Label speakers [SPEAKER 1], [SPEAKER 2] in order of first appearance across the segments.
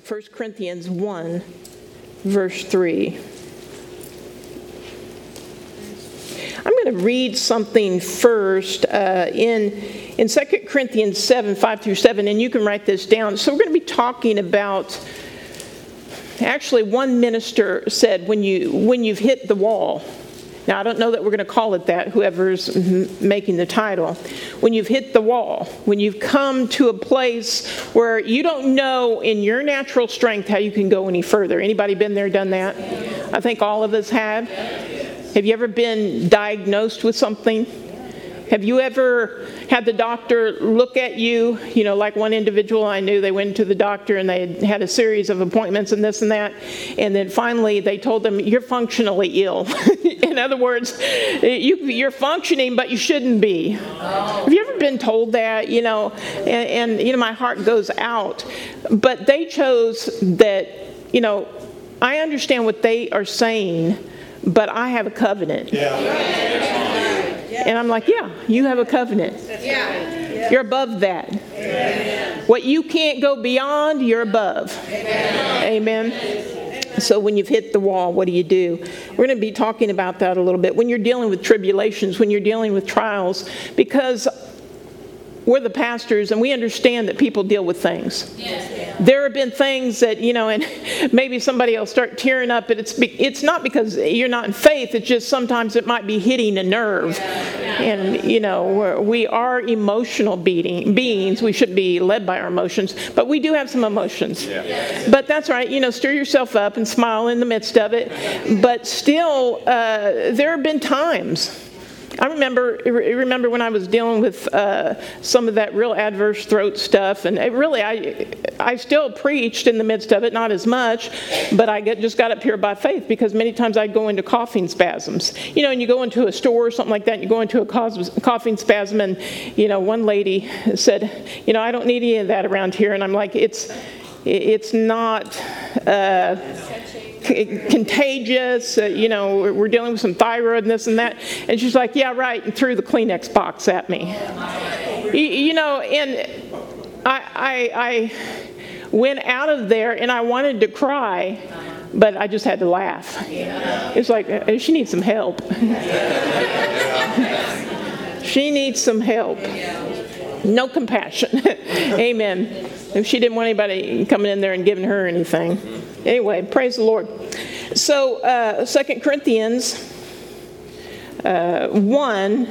[SPEAKER 1] 1 Corinthians 1, verse 3. I'm going to read something first in 2 Corinthians 7, 5 through 7, and you can write this down. So we're going to be talking about, actually one minister said, when you've hit the wall. Now, I don't know that we're going to call it that, whoever's making the title. When you've hit the wall, when you've come to a place where you don't know in your natural strength how you can go any further. Anybody been there, done that? I think all of us have. Have you ever been diagnosed with something? Have you ever had the doctor look at you? You know, like one individual I knew, they went to the doctor and they had a series of appointments and this and that. And then finally they told them, you're functionally ill. In other words, you're functioning, but you shouldn't be. Have you ever been told that? You know, and you know, my heart goes out. But they chose that, you know, I understand what they are saying, but I have a covenant. And I'm like, yeah, you have a covenant. You're above that. Amen. What you can't go beyond, you're above. Amen. So when you've hit the wall, what do? We're going to be talking about that a little bit. When you're dealing with tribulations, when you're dealing with trials, because we're the pastors and we understand that people deal with things. There have been things that, you know, and maybe somebody will start tearing up, but it's not because you're not in faith, it's just sometimes it might be hitting a nerve. And, you know, we are emotional beings. We should be led by our emotions, but we do have some emotions. But that's right, you know, stir yourself up and smile in the midst of it. But still, there have been times. I remember when I was dealing with some of that real adverse throat stuff, and I still preached in the midst of it, not as much, but I just got up here by faith, because many times I'd go into coughing spasms. You know, and you go into a store or something like that, and you go into a coughing spasm, and, you know, one lady said, you know, I don't need any of that around here, and I'm like, it's not contagious, you know, we're dealing with some thyroid and this and that. And she's like, yeah, right, and threw the Kleenex box at me. You know, and I went out of there and I wanted to cry, but I just had to laugh. It's like, she needs some help. She needs some help. No compassion. Amen. If she didn't want anybody coming in there and giving her anything. Anyway, praise the Lord. So, 2 Corinthians 1,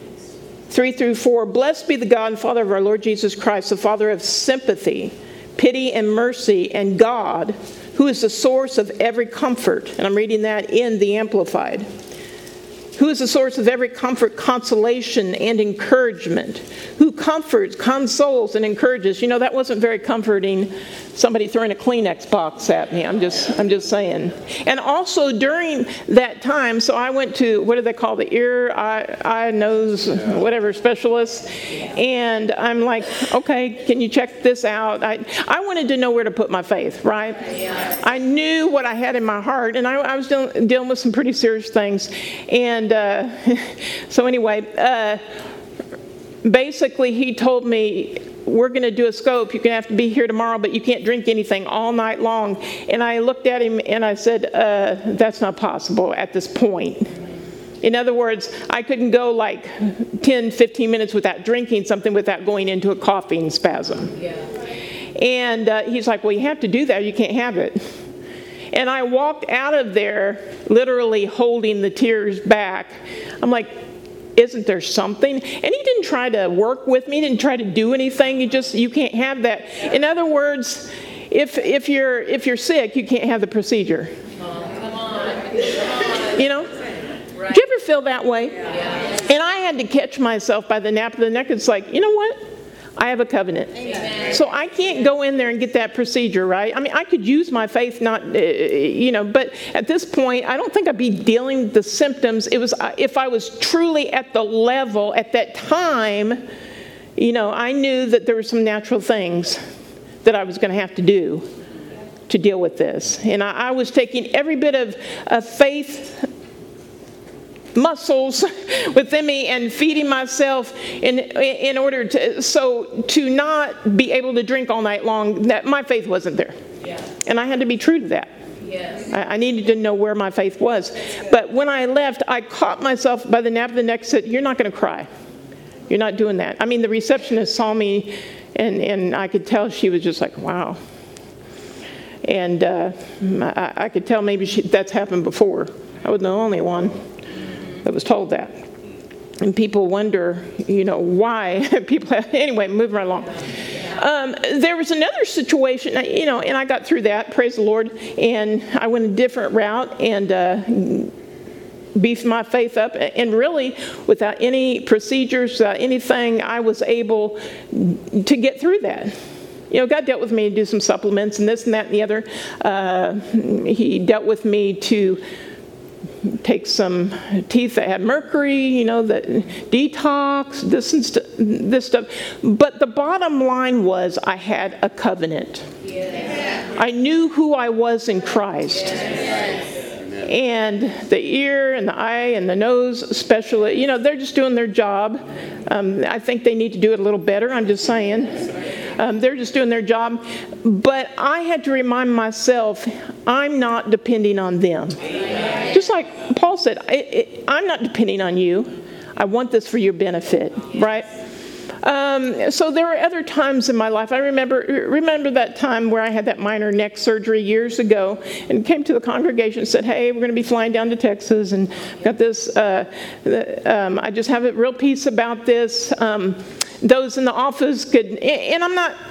[SPEAKER 1] 3 through 4. Blessed be the God and Father of our Lord Jesus Christ, the Father of sympathy, pity, and mercy, and God, who is the source of every comfort. And I'm reading that in the Amplified. Who is the source of every comfort, consolation, and encouragement. Who comforts, consoles, and encourages. You know, that wasn't very comforting, somebody throwing a Kleenex box at me. I'm just saying. And also during that time, so I went to, what do they call the ear, eye, nose, whatever specialist. And I'm like, okay, can you check this out? I wanted to know where to put my faith, right? I knew what I had in my heart, and I was dealing with some pretty serious things. And so anyway, basically he told me, we're going to do a scope. You're going to have to be here tomorrow, but you can't drink anything all night long. And I looked at him and I said, that's not possible at this point. In other words, I couldn't go like 10, 15 minutes without drinking something without going into a coughing spasm. And he's like, well, you have to do that. You can't have it. And I walked out of there literally holding the tears back. I'm like, isn't there something? And he didn't try to work with me, didn't try to do anything. You can't have that. In other words, if you're sick, you can't have the procedure. Come on. You know? Right. Do you ever feel that way? Yeah. And I had to catch myself by the nape of the neck. It's like, you know what? I have a covenant. Amen. So I can't go in there and get that procedure, right? I mean, I could use my faith, not, you know, but at this point, I don't think I'd be dealing with the symptoms. It was, if I was truly at the level at that time, you know, I knew that there were some natural things that I was going to have to do to deal with this. And I was taking every bit of faith muscles within me and feeding myself in order to not be able to drink all night long, that my faith wasn't there. Yeah. And I had to be true to that. Yes. I needed to know where my faith was. But when I left, I caught myself by the nape of the neck and said, you're not going to cry. You're not doing that. I mean, the receptionist saw me, and I could tell she was just like, wow. And I could tell maybe that's happened before. I wasn't the only one that was told that. And people wonder, why people have, anyway, moving right along. There was another situation, and I got through that, praise the Lord, and I went a different route and beefed my faith up, and really, without any procedures, without anything, I was able to get through that. God dealt with me to do some supplements and this and that and the other. He dealt with me to take some teeth that had mercury, that detox, this stuff. But the bottom line was I had a covenant. Yeah. I knew who I was in Christ. Yes. And the ear and the eye and the nose especially, they're just doing their job. I think they need to do it a little better, I'm just saying. They're just doing their job. But I had to remind myself, I'm not depending on them. Just like Paul said, I'm not depending on you. I want this for your benefit, right? So there were other times in my life. I remember that time where I had that minor neck surgery years ago, and came to the congregation and said, hey, we're going to be flying down to Texas, and got this, I just have a real peace about this. Those in the office could, and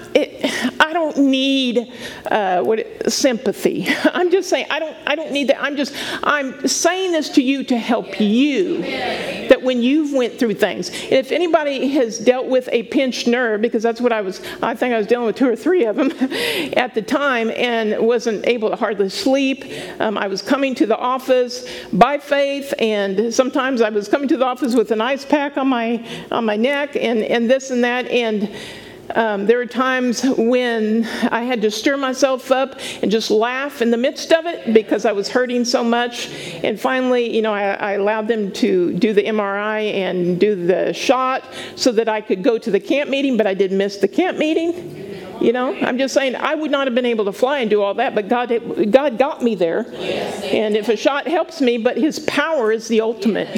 [SPEAKER 1] I don't need sympathy. I'm just saying, I don't need that. I'm saying this to you to help you, that when you've went through things, if anybody has dealt with a pinched nerve, because that's what I think I was dealing with 2 or 3 of them at the time, and wasn't able to hardly sleep. I was coming to the office by faith, and sometimes I was coming to the office with an ice pack on my neck, and this and that, and there were times when I had to stir myself up and just laugh in the midst of it because I was hurting so much. And finally, I allowed them to do the MRI and do the shot so that I could go to the camp meeting, but I did miss the camp meeting. I'm just saying I would not have been able to fly and do all that, but God got me there. Yes. And if a shot helps me, but His power is the ultimate.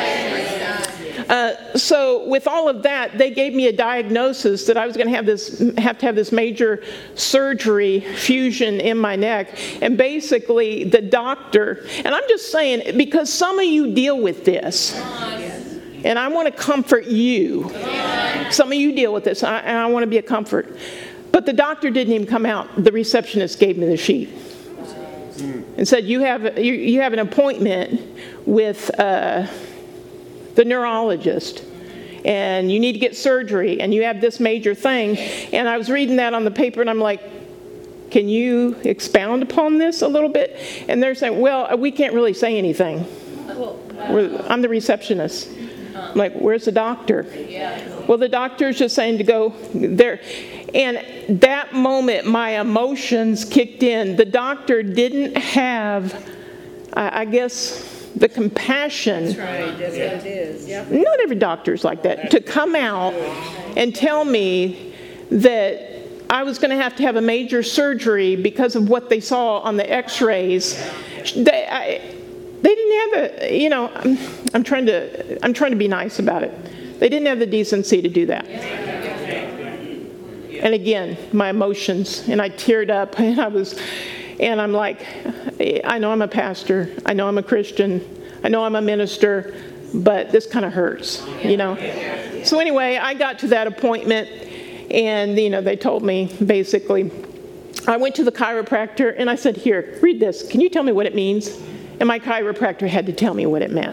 [SPEAKER 1] So with all of that, they gave me a diagnosis that I was going to have to have this major surgery fusion in my neck. And basically the doctor, and I'm just saying, because some of you deal with this, and I want to comfort you. Some of you deal with this, and I want to be a comfort. But the doctor didn't even come out. The receptionist gave me the sheet and said, you have an appointment with the neurologist, and you need to get surgery, and you have this major thing. And I was reading that on the paper, and I'm like, can you expound upon this a little bit? And they're saying, well, we can't really say anything. I'm the receptionist. I'm like, where's the doctor? Well, the doctor's just saying to go there. And that moment, my emotions kicked in. The doctor didn't have, I guess, the compassion. That's right. That's what it is. Yep. Not every doctor's like that. To come out and tell me that I was going to have a major surgery because of what they saw on the X-rays. They didn't have I'm trying to be nice about it. They didn't have the decency to do that. And again, my emotions, and I teared up, and I'm like, I know I'm a pastor, I know I'm a Christian, I know I'm a minister, but this kind of hurts, So anyway, I got to that appointment, and they told me basically, I went to the chiropractor, and I said, here, read this. Can you tell me what it means? And my chiropractor had to tell me what it meant.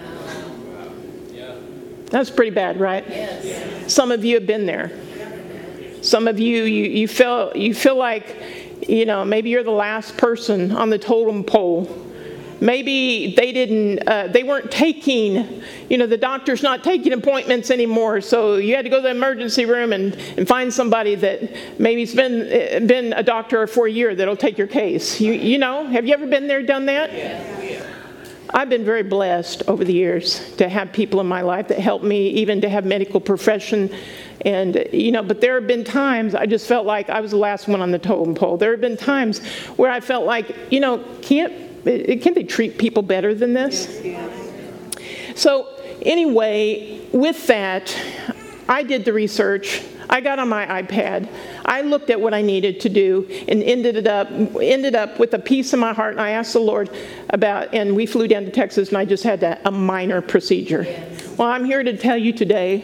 [SPEAKER 1] That's pretty bad, right? Yes. Some of you have been there. Some of you feel like, maybe you're the last person on the totem pole. Maybe they weren't taking, the doctor's not taking appointments anymore, so you had to go to the emergency room and find somebody that maybe's been a doctor for a year that'll take your case. Have you ever been there, done that? Yeah. I've been very blessed over the years to have people in my life that help me, even to have medical profession. And, but there have been times I just felt like I was the last one on the totem pole. There have been times where I felt like, can't they treat people better than this? So anyway, with that, I did the research. I got on my iPad. I looked at what I needed to do and ended up with a peace in my heart. And I asked the Lord and we flew down to Texas, and I just had a minor procedure. Yes. Well, I'm here to tell you today.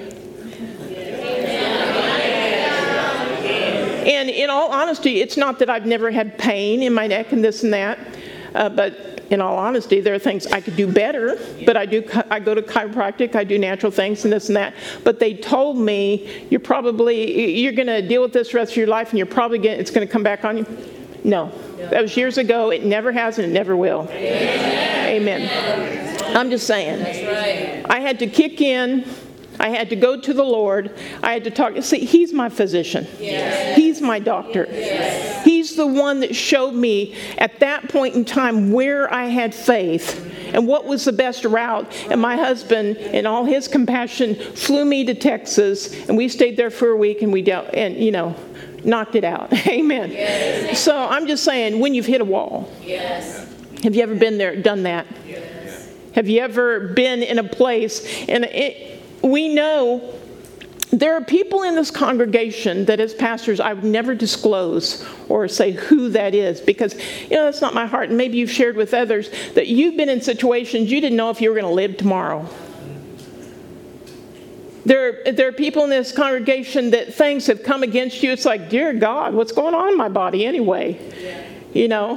[SPEAKER 1] And in all honesty, it's not that I've never had pain in my neck and this and that, but in all honesty, there are things I could do better, but I go to chiropractic, I do natural things and this and that. But they told me, you're going to deal with this the rest of your life, and it's going to come back on you. No. That was years ago. It never has, and it never will. Amen. I'm just saying. That's right. I had to kick in. I had to go to the Lord. I had to talk. See, He's my physician. Yes. He's my doctor. Yes. He's the one that showed me at that point in time where I had faith and what was the best route. And my husband, in all his compassion, flew me to Texas, and we stayed there for a week, and knocked it out. Amen. Yes. So I'm just saying, when you've hit a wall, yes. Have you ever been there, done that? Yes. Have you ever been in a place, and we know there are people in this congregation that as pastors I would never disclose or say who that is, because that's not my heart. And maybe you've shared with others that you've been in situations you didn't know if you were going to live tomorrow. There are people in this congregation that things have come against you. It's like, dear God, what's going on in my body anyway? Yeah.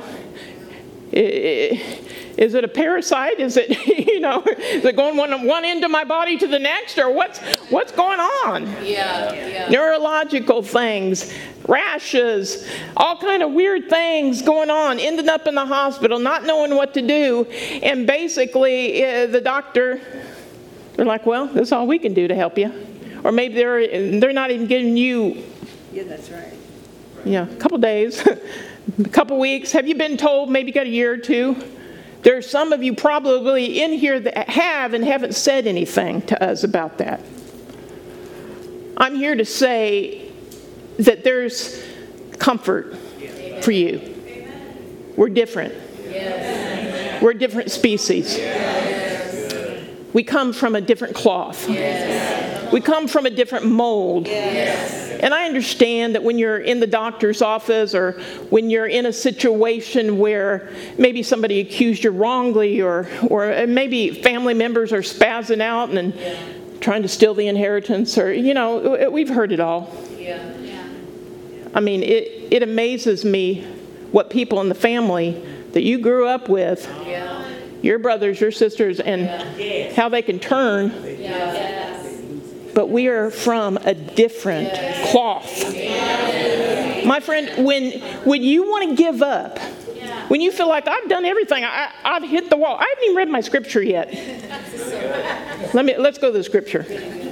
[SPEAKER 1] Is it a parasite? Is it, is it going one end of my body to the next, or what's going on? Yeah. Neurological things, rashes, all kind of weird things going on. Ended up in the hospital, not knowing what to do, and basically the doctor, they're like, well, that's all we can do to help you, or maybe they're not even giving you. Yeah, that's right. Yeah, a couple days. A couple weeks. Have you been told maybe you got a year or two? There's some of you probably in here that have and haven't said anything to us about that. I'm here to say that there's comfort for you. We're different. Yes. We're a different species. Yes. We come from a different cloth. Yes. We come from a different mold. Yes. And I understand that when you're in the doctor's office, or when you're in a situation where maybe somebody accused you wrongly, or maybe family members are spazzing out and trying to steal the inheritance, or, we've heard it all. Yeah. I mean, it amazes me what people in the family that you grew up with, your brothers, your sisters, and how they can turn. But we are from a different cloth. My friend, when you want to give up, when you feel like I've done everything, I've hit the wall. I haven't even read my scripture yet. Let's go to the scripture.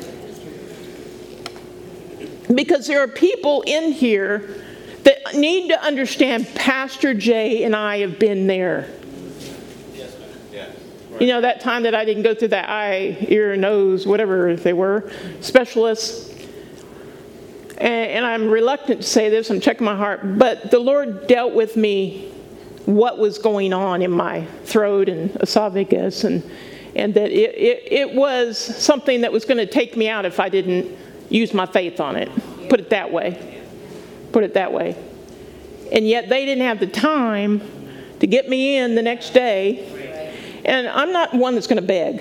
[SPEAKER 1] Because there are people in here that need to understand Pastor Jay and I have been there. That time that I didn't go through that eye, ear, nose, whatever they were, specialists. And I'm reluctant to say this, I'm checking my heart, but the Lord dealt with me what was going on in my throat and esophagus, and that it was something that was going to take me out if I didn't use my faith on it. Put it that way. And yet they didn't have the time to get me in the next day. And I'm not one that's going to beg.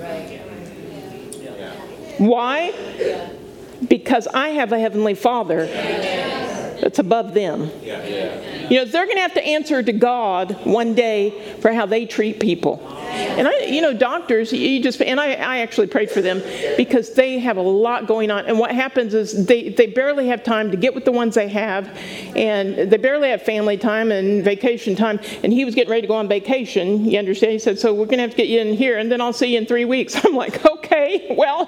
[SPEAKER 1] Why? Because I have a Heavenly Father that's above them. They're going to have to answer to God one day for how they treat people. And doctors, I actually prayed for them because they have a lot going on. And what happens is they barely have time to get with the ones they have, and they barely have family time and vacation time. And he was getting ready to go on vacation, you understand? He said, so we're going to have to get you in here, and then I'll see you in 3 weeks. I'm like, okay, well,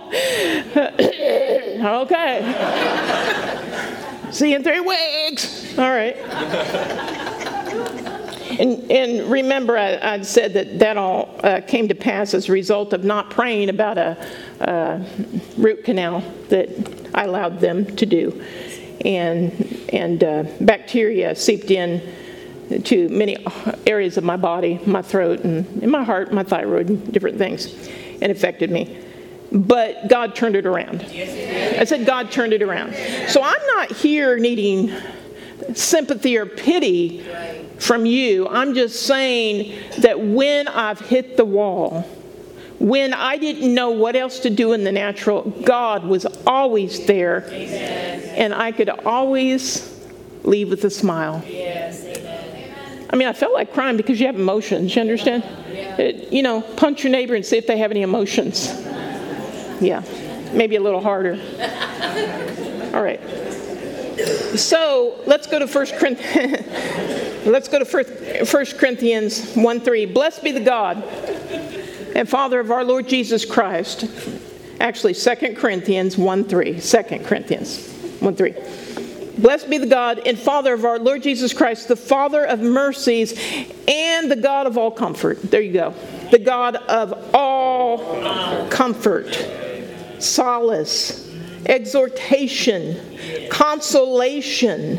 [SPEAKER 1] okay. See you in 3 weeks. All right. And remember, I'd said that all came to pass as a result of not praying about a root canal that I allowed them to do. And bacteria seeped in to many areas of my body, my throat, and in my heart, my thyroid, and different things, and affected me. But God turned it around. I said God turned it around. So I'm not here needing sympathy or pity from you. I'm just saying that when I've hit the wall, when I didn't know what else to do in the natural, God was always there. And I could always leave with a smile. I mean, I felt like crying because you have emotions. You understand? Punch your neighbor and see if they have any emotions. Yeah, maybe a little harder. All right. So let's go to 1 Corinthians 1:3. Blessed be the God and Father of our Lord Jesus Christ. Actually, 2 Corinthians 1:3. 2 Corinthians 1:3. Blessed be the God and Father of our Lord Jesus Christ, the Father of mercies and the God of all comfort. There you go. The God of all comfort, solace, exhortation, consolation,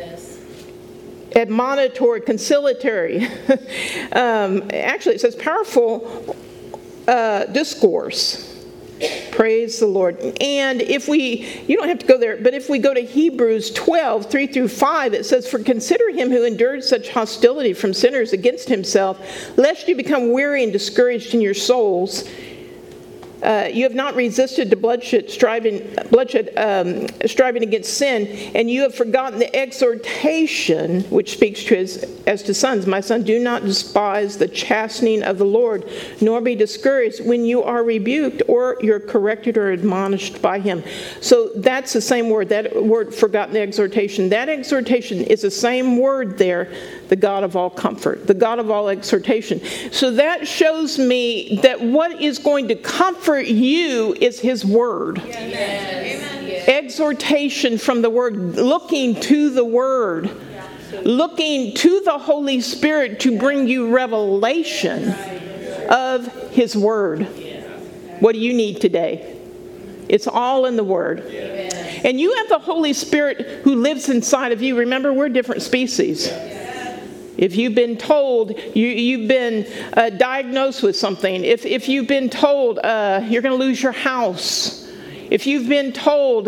[SPEAKER 1] admonitory, conciliatory. Actually, it says powerful discourse. Praise the Lord. And you don't have to go there, but if we go to Hebrews 12, 3-5, it says, "For consider him who endured such hostility from sinners against himself, lest you become weary and discouraged in your souls. You have not resisted to bloodshed, striving against sin, and you have forgotten the exhortation which speaks to as to sons. My son, do not despise the chastening of the Lord, nor be discouraged when you are rebuked or you're corrected or admonished by him." So that's the same word, that word, forgotten the exhortation. That exhortation is the same word there, the God of all comfort, the God of all exhortation. So that shows me that what is going to comfort you is his word. Yes. Exhortation from the word, looking to the word, looking to the Holy Spirit to bring you revelation of his word. What do you need today? It's all in the word. And you have the Holy Spirit who lives inside of you. Remember, we're different species. If you've been told you've been diagnosed with something, if you've been told you're going to lose your house, if you've been told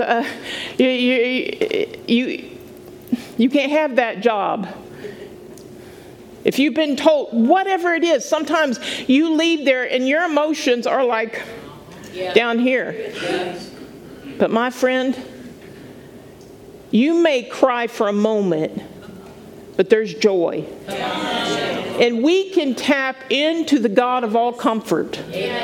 [SPEAKER 1] you can't have that job, if you've been told whatever it is, sometimes you leave there and your emotions are like down here. But my friend, you may cry for a moment, but there's joy. And we can tap into the God of all comfort.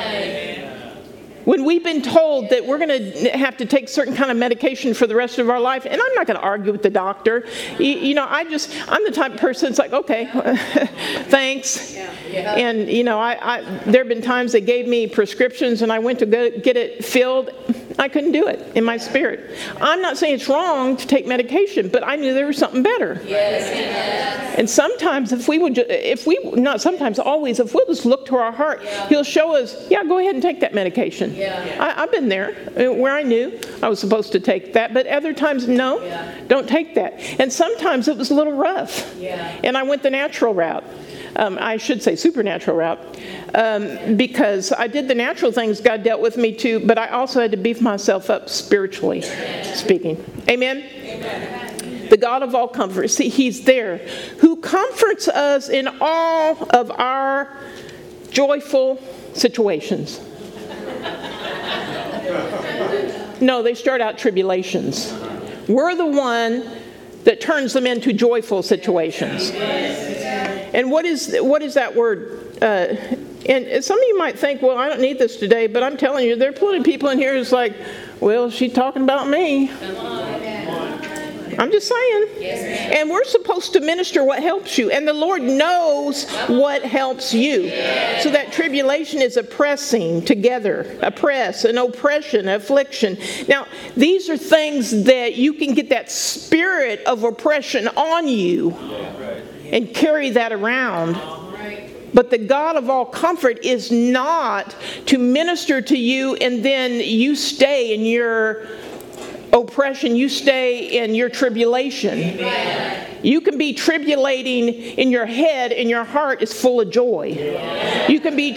[SPEAKER 1] When we've been told that we're going to have to take certain kind of medication for the rest of our life, and I'm not going to argue with the doctor. I'm the type of person that's like, okay, thanks. And, there have been times they gave me prescriptions and I went to go get it filled. I couldn't do it in my spirit. I'm not saying it's wrong to take medication, but I knew there was something better. And sometimes always, if we'll just look to our heart, he'll show us, go ahead and take that medication. I've been there where I knew I was supposed to take that, but other times, no, don't take that. And sometimes it was a little rough. And I went the natural route. I should say supernatural route, because I did the natural things, God dealt with me too, but I also had to beef myself up spiritually speaking. Amen? The God of all comfort. See, he's there, who comforts us in all of our joyful situations. No, they start out tribulations. We're the one that turns them into joyful situations. And what is that word? And some of you might think, well, I don't need this today, but I'm telling you, there are plenty of people in here who's like, well, she's talking about me. I'm just saying. And we're supposed to minister what helps you. And the Lord knows what helps you. So that tribulation is a pressing together, a press, an oppression, affliction. Now, these are things that you can get that spirit of oppression on you. and carry that around. But the God of all comfort is not to minister to you and then you stay in your oppression, you stay in your tribulation. Amen. You can be tribulating in your head and your heart is full of joy. Yeah. You can be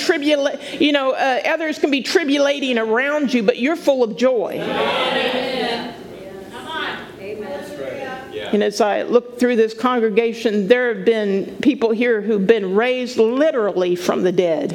[SPEAKER 1] others can be tribulating around you, but you're full of joy. Amen. Come on. Amen. That's right. Yeah. And as I look through this congregation, there have been people here who've been raised literally from the dead.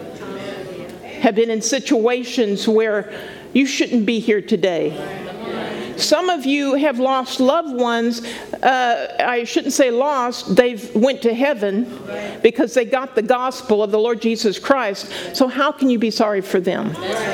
[SPEAKER 1] Have been in situations where you shouldn't be here today. Some of you have lost loved ones. I shouldn't say lost. They've went to heaven because they got the gospel of the Lord Jesus Christ. So how can you be sorry for them?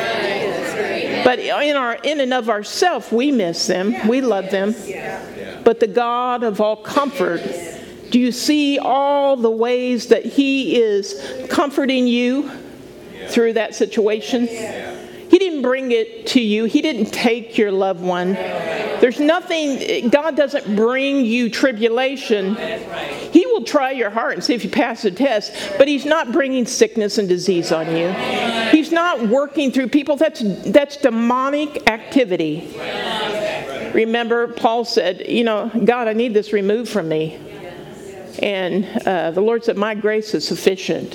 [SPEAKER 1] But in and of ourselves, we miss them. We love them. But the God of all comfort, do you see all the ways that He is comforting you through that situation? He didn't bring it to you. He didn't take your loved one. There's nothing, God doesn't bring you tribulation. He will try your heart and see if you pass the test, but He's not bringing sickness and disease on you. He's not working through people. That's demonic activity. Remember, Paul said, God, I need this removed from me. And the Lord said, my grace is sufficient.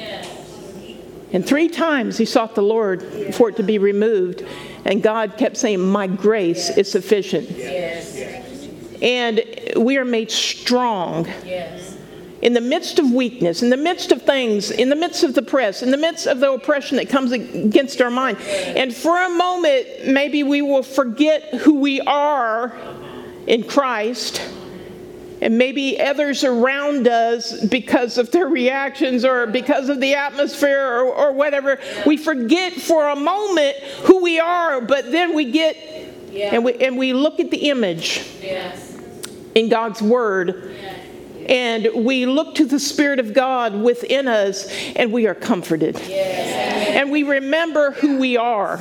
[SPEAKER 1] And 3 times he sought the Lord for it to be removed. And God kept saying, my grace is sufficient. Yes. And we are made strong. Yes. In the midst of weakness, in the midst of things, in the midst of the press, in the midst of the oppression that comes against our mind. And for a moment, maybe we will forget who we are in Christ. And maybe others around us, because of their reactions or because of the atmosphere or whatever, we forget for a moment who we are. But then we get and we look at the image in God's Word, and we look to the Spirit of God within us, and we are comforted. And we remember who we are.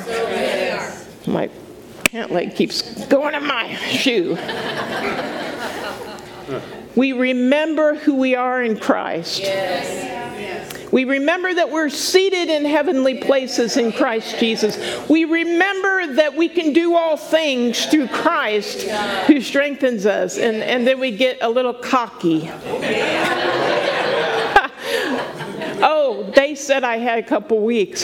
[SPEAKER 1] My pant leg keeps going in my shoe. We remember who we are in Christ. Yes. We remember that we're seated in heavenly places in Christ Jesus. We remember that we can do all things through Christ who strengthens us. And then we get a little cocky. Oh, they said I had a couple weeks.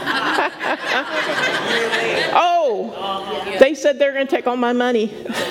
[SPEAKER 1] Oh, they said they're going to take all my money.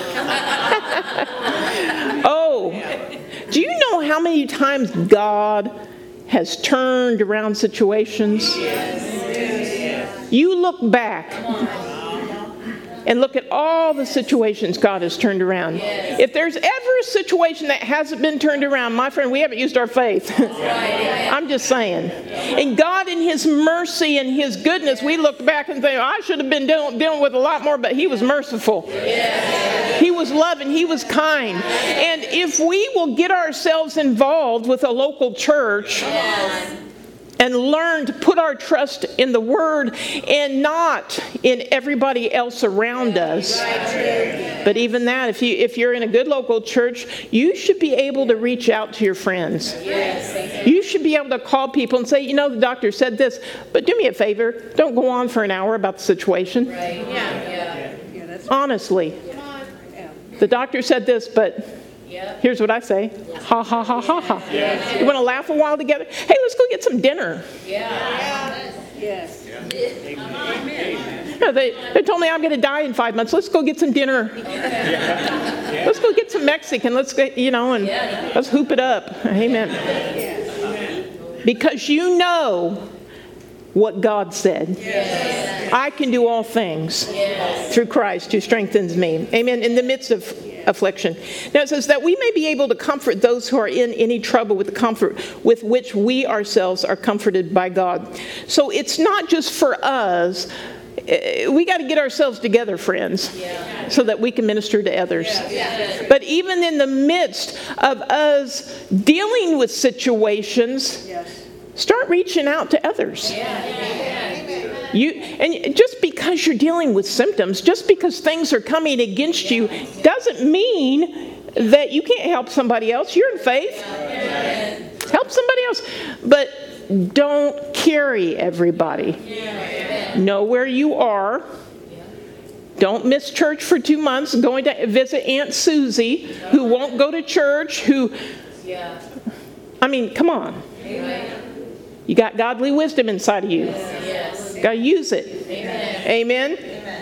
[SPEAKER 1] Oh, do you know how many times God has turned around situations? You look back and look at all the situations God has turned around. If there's ever a situation that hasn't been turned around, my friend, we haven't used our faith. I'm just saying. And God, in His mercy and His goodness, we look back and think, I should have been dealing with a lot more, but He was merciful. He was loving. He was kind. And if we will get ourselves involved with a local church, and learn to put our trust in the Word and not in everybody else around us. But even that, if you're in a good local church, you should be able to reach out to your friends. You should be able to call people and say, the doctor said this, but do me a favor, don't go on for an hour about the situation. Honestly. The doctor said this, but here's what I say. Ha, ha, ha, ha, ha. You want to laugh a while together? Hey, let's go get some dinner. They told me I'm going to die in 5 months. Let's go get some dinner. Let's go get some Mexican. Let's get, and let's hoop it up. Amen. Because you know what God said. I can do all things through Christ who strengthens me. Amen. In the midst of affliction. Now it says that we may be able to comfort those who are in any trouble with the comfort with which we ourselves are comforted by God. So it's not just for us. We got to get ourselves together, friends, so that we can minister to others. But even in the midst of us dealing with situations, start reaching out to others. And just because you're dealing with symptoms, just because things are coming against you, doesn't mean that you can't help somebody else. You're in faith. Help somebody else. But don't carry everybody. Know where you are. Don't miss church for 2 months going to visit Aunt Susie, who won't go to church, I mean, come on. You got godly wisdom inside of you. Got to use it. Amen.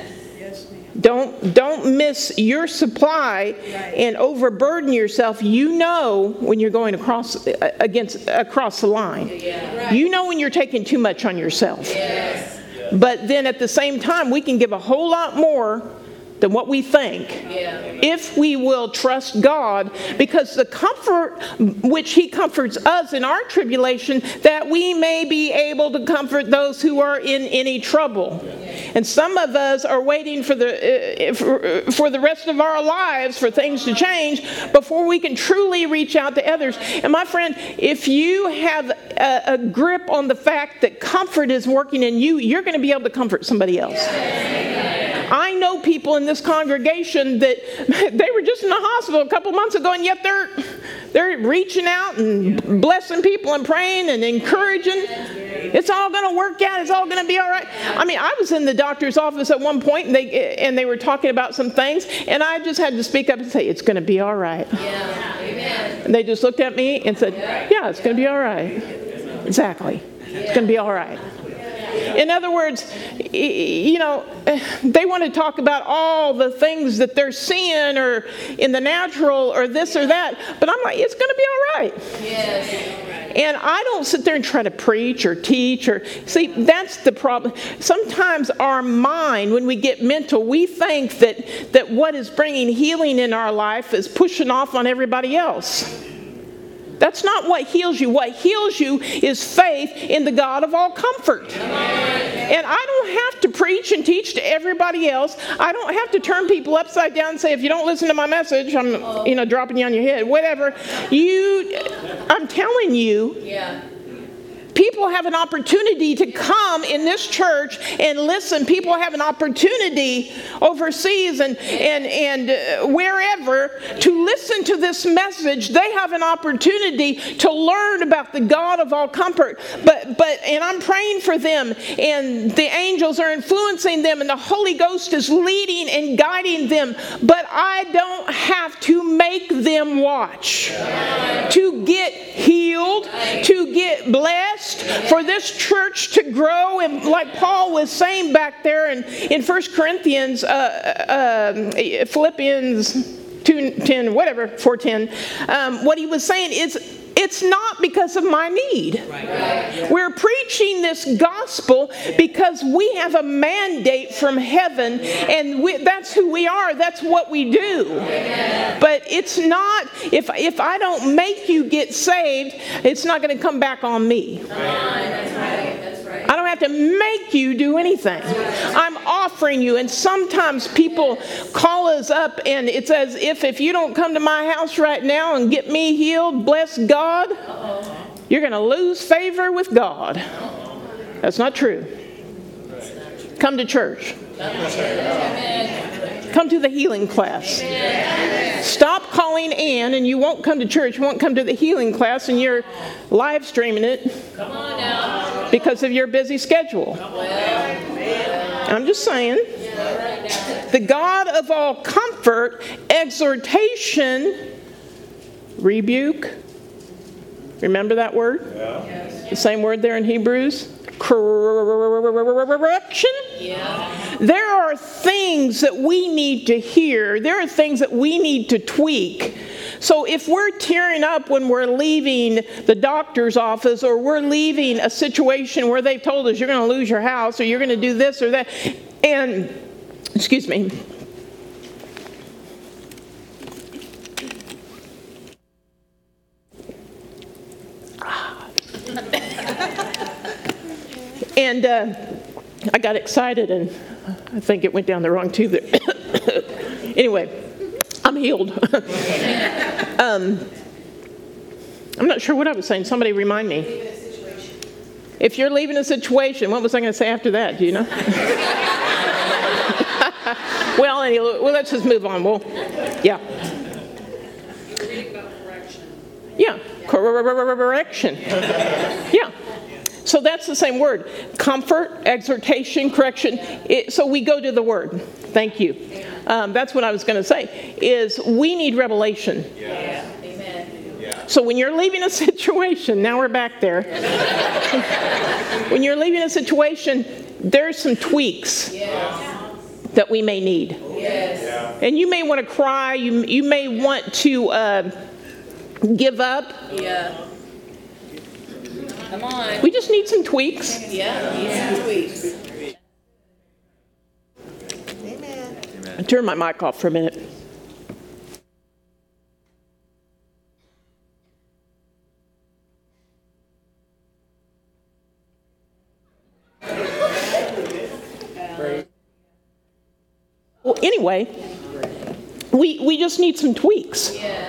[SPEAKER 1] Don't miss your supply and overburden yourself. You know when you're going across the line. You know when you're taking too much on yourself. But then at the same time, we can give a whole lot more than what we think if we will trust God, because the comfort which He comforts us in our tribulation, that we may be able to comfort those who are in any trouble. And some of us are waiting for the rest of our lives for things to change before we can truly reach out to others. And my friend, if you have a grip on the fact that comfort is working in you, you're going to be able to comfort somebody else. I know people in this congregation that they were just in the hospital a couple months ago, and yet they're reaching out and blessing people and praying and encouraging. It's all going to work out. It's all going to be all right. I mean, I was in the doctor's office at one point, and they were talking about some things, and I just had to speak up and say, it's going to be all right. And they just looked at me and said, yeah, it's going to be all right. Exactly. It's going to be all right. In other words, you know, they want to talk about all the things that they're seeing or in the natural or this or that. But I'm like, it's going to be all right. Yes. And I don't sit there and try to preach or teach or... See, that's the problem. Sometimes our mind, when we get mental, we think that what is bringing healing in our life is pushing off on everybody else. That's not what heals you. What heals you is faith in the God of all comfort. And I don't have to preach and teach to everybody else. I don't have to turn people upside down and say, if you don't listen to my message, I'm dropping you on your head. Whatever. I'm telling you, people have an opportunity to come in this church and listen. People have an opportunity overseas and wherever to listen to this message. They have an opportunity to learn about the God of all comfort. And I'm praying for them, and the angels are influencing them, and the Holy Ghost is leading and guiding them. But I don't have to make them watch to get healed, to get blessed, for this church to grow. And like Paul was saying back there in 1 Corinthians, Philippians 2:10, whatever, 4:10, what he was saying is, it's not because of my need. Right. We're preaching this gospel because we have a mandate from heaven, and that's who we are. That's what we do. Amen. But it's not, if I don't make you get saved, it's not going to come back on me. Right. That's right. That's right. I don't have to make you do anything. I'm offering you. And sometimes people call us up, and it's as if you don't come to my house right now and get me healed, bless God, you're going to lose favor with God. That's not true. Come to church. Come to the healing class. Stop calling Ann, and you won't come to church. You won't come to the healing class, and you're live streaming it because of your busy schedule. I'm just saying. The God of all comfort, exhortation, rebuke. Remember that word? Yeah. The same word there in Hebrews? Correction. Yeah. There are things that we need to hear. There are things that we need to tweak. So if we're tearing up when we're leaving the doctor's office, or we're leaving a situation where they've told us you're going to lose your house, or you're going to do this or that, and, excuse me, and I got excited, and I think it went down the wrong tube there. Anyway, I'm healed. I'm not sure what I was saying. Somebody remind me. If you're leaving a situation, what was I going to say after that? Do you know? Well, anyway, let's just move on. Yeah. correction. Yeah. So that's the same word. Comfort, exhortation, correction. So we go to the word. Thank you. That's what I was going to say, is we need revelation.
[SPEAKER 2] Yeah. Amen.
[SPEAKER 1] Yeah. So when you're leaving a situation, now we're back there. When you're leaving a situation, there's some tweaks that we may need.
[SPEAKER 2] Yes.
[SPEAKER 1] And you may want to cry. You may want to give up.
[SPEAKER 2] Yeah. Come on.
[SPEAKER 1] We just need some tweaks.
[SPEAKER 2] Yeah, need some tweaks.
[SPEAKER 3] Amen.
[SPEAKER 1] I turn my mic off for a minute. Well, anyway, we just need some tweaks.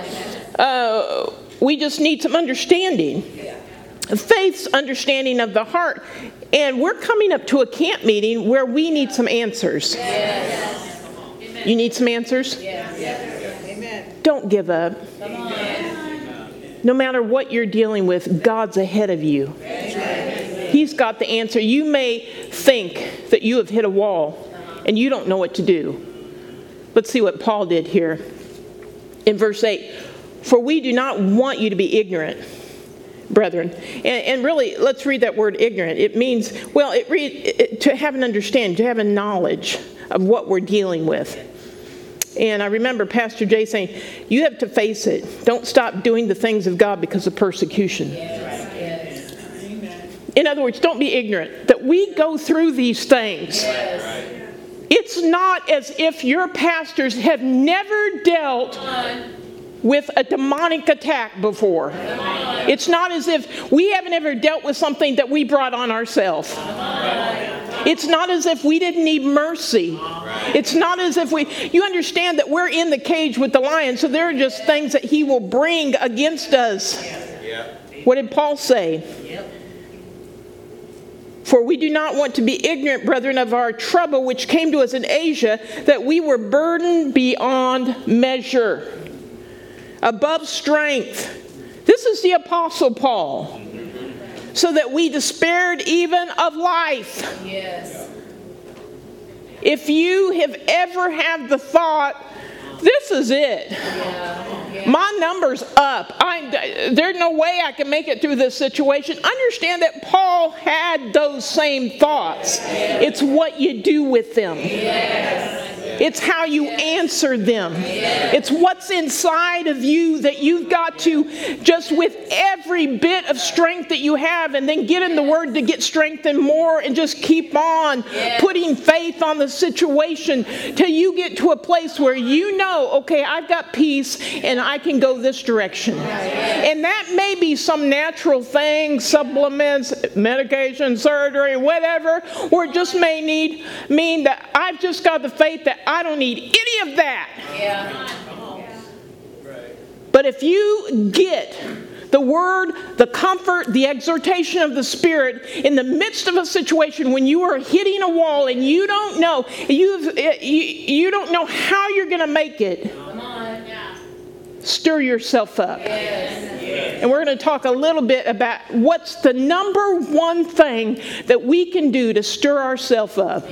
[SPEAKER 1] We just need some understanding. Faith's understanding of the heart. And we're coming up to a camp meeting where we need some answers.
[SPEAKER 2] Yes.
[SPEAKER 1] You need some answers?
[SPEAKER 2] Yes.
[SPEAKER 3] Amen.
[SPEAKER 1] Don't give up.
[SPEAKER 2] Come on.
[SPEAKER 1] No matter what you're dealing with, God's ahead of you. He's got the answer. You may think that you have hit a wall and you don't know what to do. Let's see what Paul did here in verse 8. For we do not want you to be ignorant, brethren. And really, let's read that word ignorant. It means, well, to have an understanding, to have a knowledge of what we're dealing with. And I remember Pastor Jay saying, you have to face it. Don't stop doing the things of God because of persecution.
[SPEAKER 2] Yes.
[SPEAKER 1] In other words, don't be ignorant that we go through these things.
[SPEAKER 2] Yes.
[SPEAKER 1] It's not as if your pastors have never dealt with a demonic attack before. It's not as if we haven't ever dealt with something that we brought on ourselves. It's not as if we didn't need mercy. It's not as if you understand that we're in the cage with the lion, so there are just things that he will bring against us. What did Paul say? For we do not want to be ignorant, brethren, of our trouble which came to us in Asia, that we were burdened beyond measure, above strength. This is the Apostle Paul. So that we despaired even of life.
[SPEAKER 2] Yes.
[SPEAKER 1] If you have ever had the thought, this is it. My number's up. There's no way I can make it through this situation. Understand that Paul had those same thoughts. It's what you do with them. It's how you answer them. It's what's inside of you that you've got to, just with every bit of strength that you have, and then get in the Word to get strengthened more, and just keep on putting faith on the situation till you get to a place where you know, okay, I've got peace and I can go this direction. And that may be some natural thing, supplements, medication, surgery, whatever, or it just may mean that I've just got the faith that I don't need any of that. But if you get the word, the comfort, the exhortation of the Spirit in the midst of a situation when you are hitting a wall and you don't know, you don't know how you're going to make it, stir yourself up. And we're going to talk a little bit about what's the number one thing that we can do to stir ourselves up.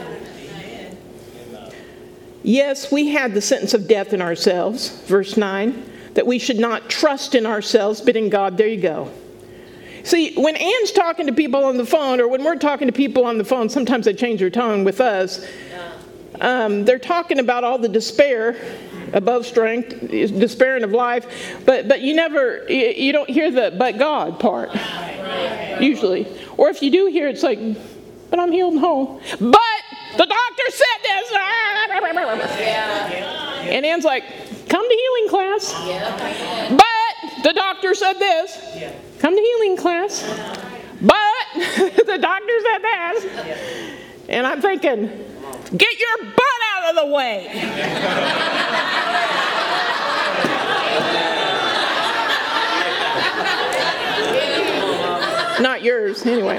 [SPEAKER 1] Yes, we had the sentence of death in ourselves, verse 9, that we should not trust in ourselves, but in God. There you go. See, when Ann's talking to people on the phone, or when we're talking to people on the phone, sometimes they change their tone with us. They're talking about all the despair, above strength, despairing of life, but you don't hear the "but God" part, usually. Or if you do hear, it's like, "But I'm healed and whole." But the doctor said this. And Ann's like, "Come to healing class." But the doctor said this. Come to healing class. But the doctor said this. And I'm thinking, get your butt out of the way. Not yours, anyway.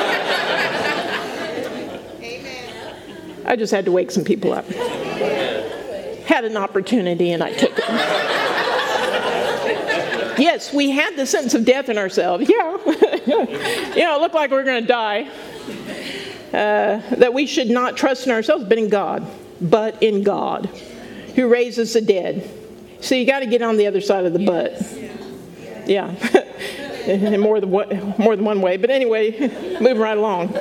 [SPEAKER 1] I just had to wake some people up. Had an opportunity and I took it. Yes, we had the sentence of death in ourselves. Yeah. It looked like we were going to die. That we should not trust in ourselves, but in God. But in God, who raises the dead. So you got to get on the other side of the but. Yeah. In more than one way. But anyway, moving right along.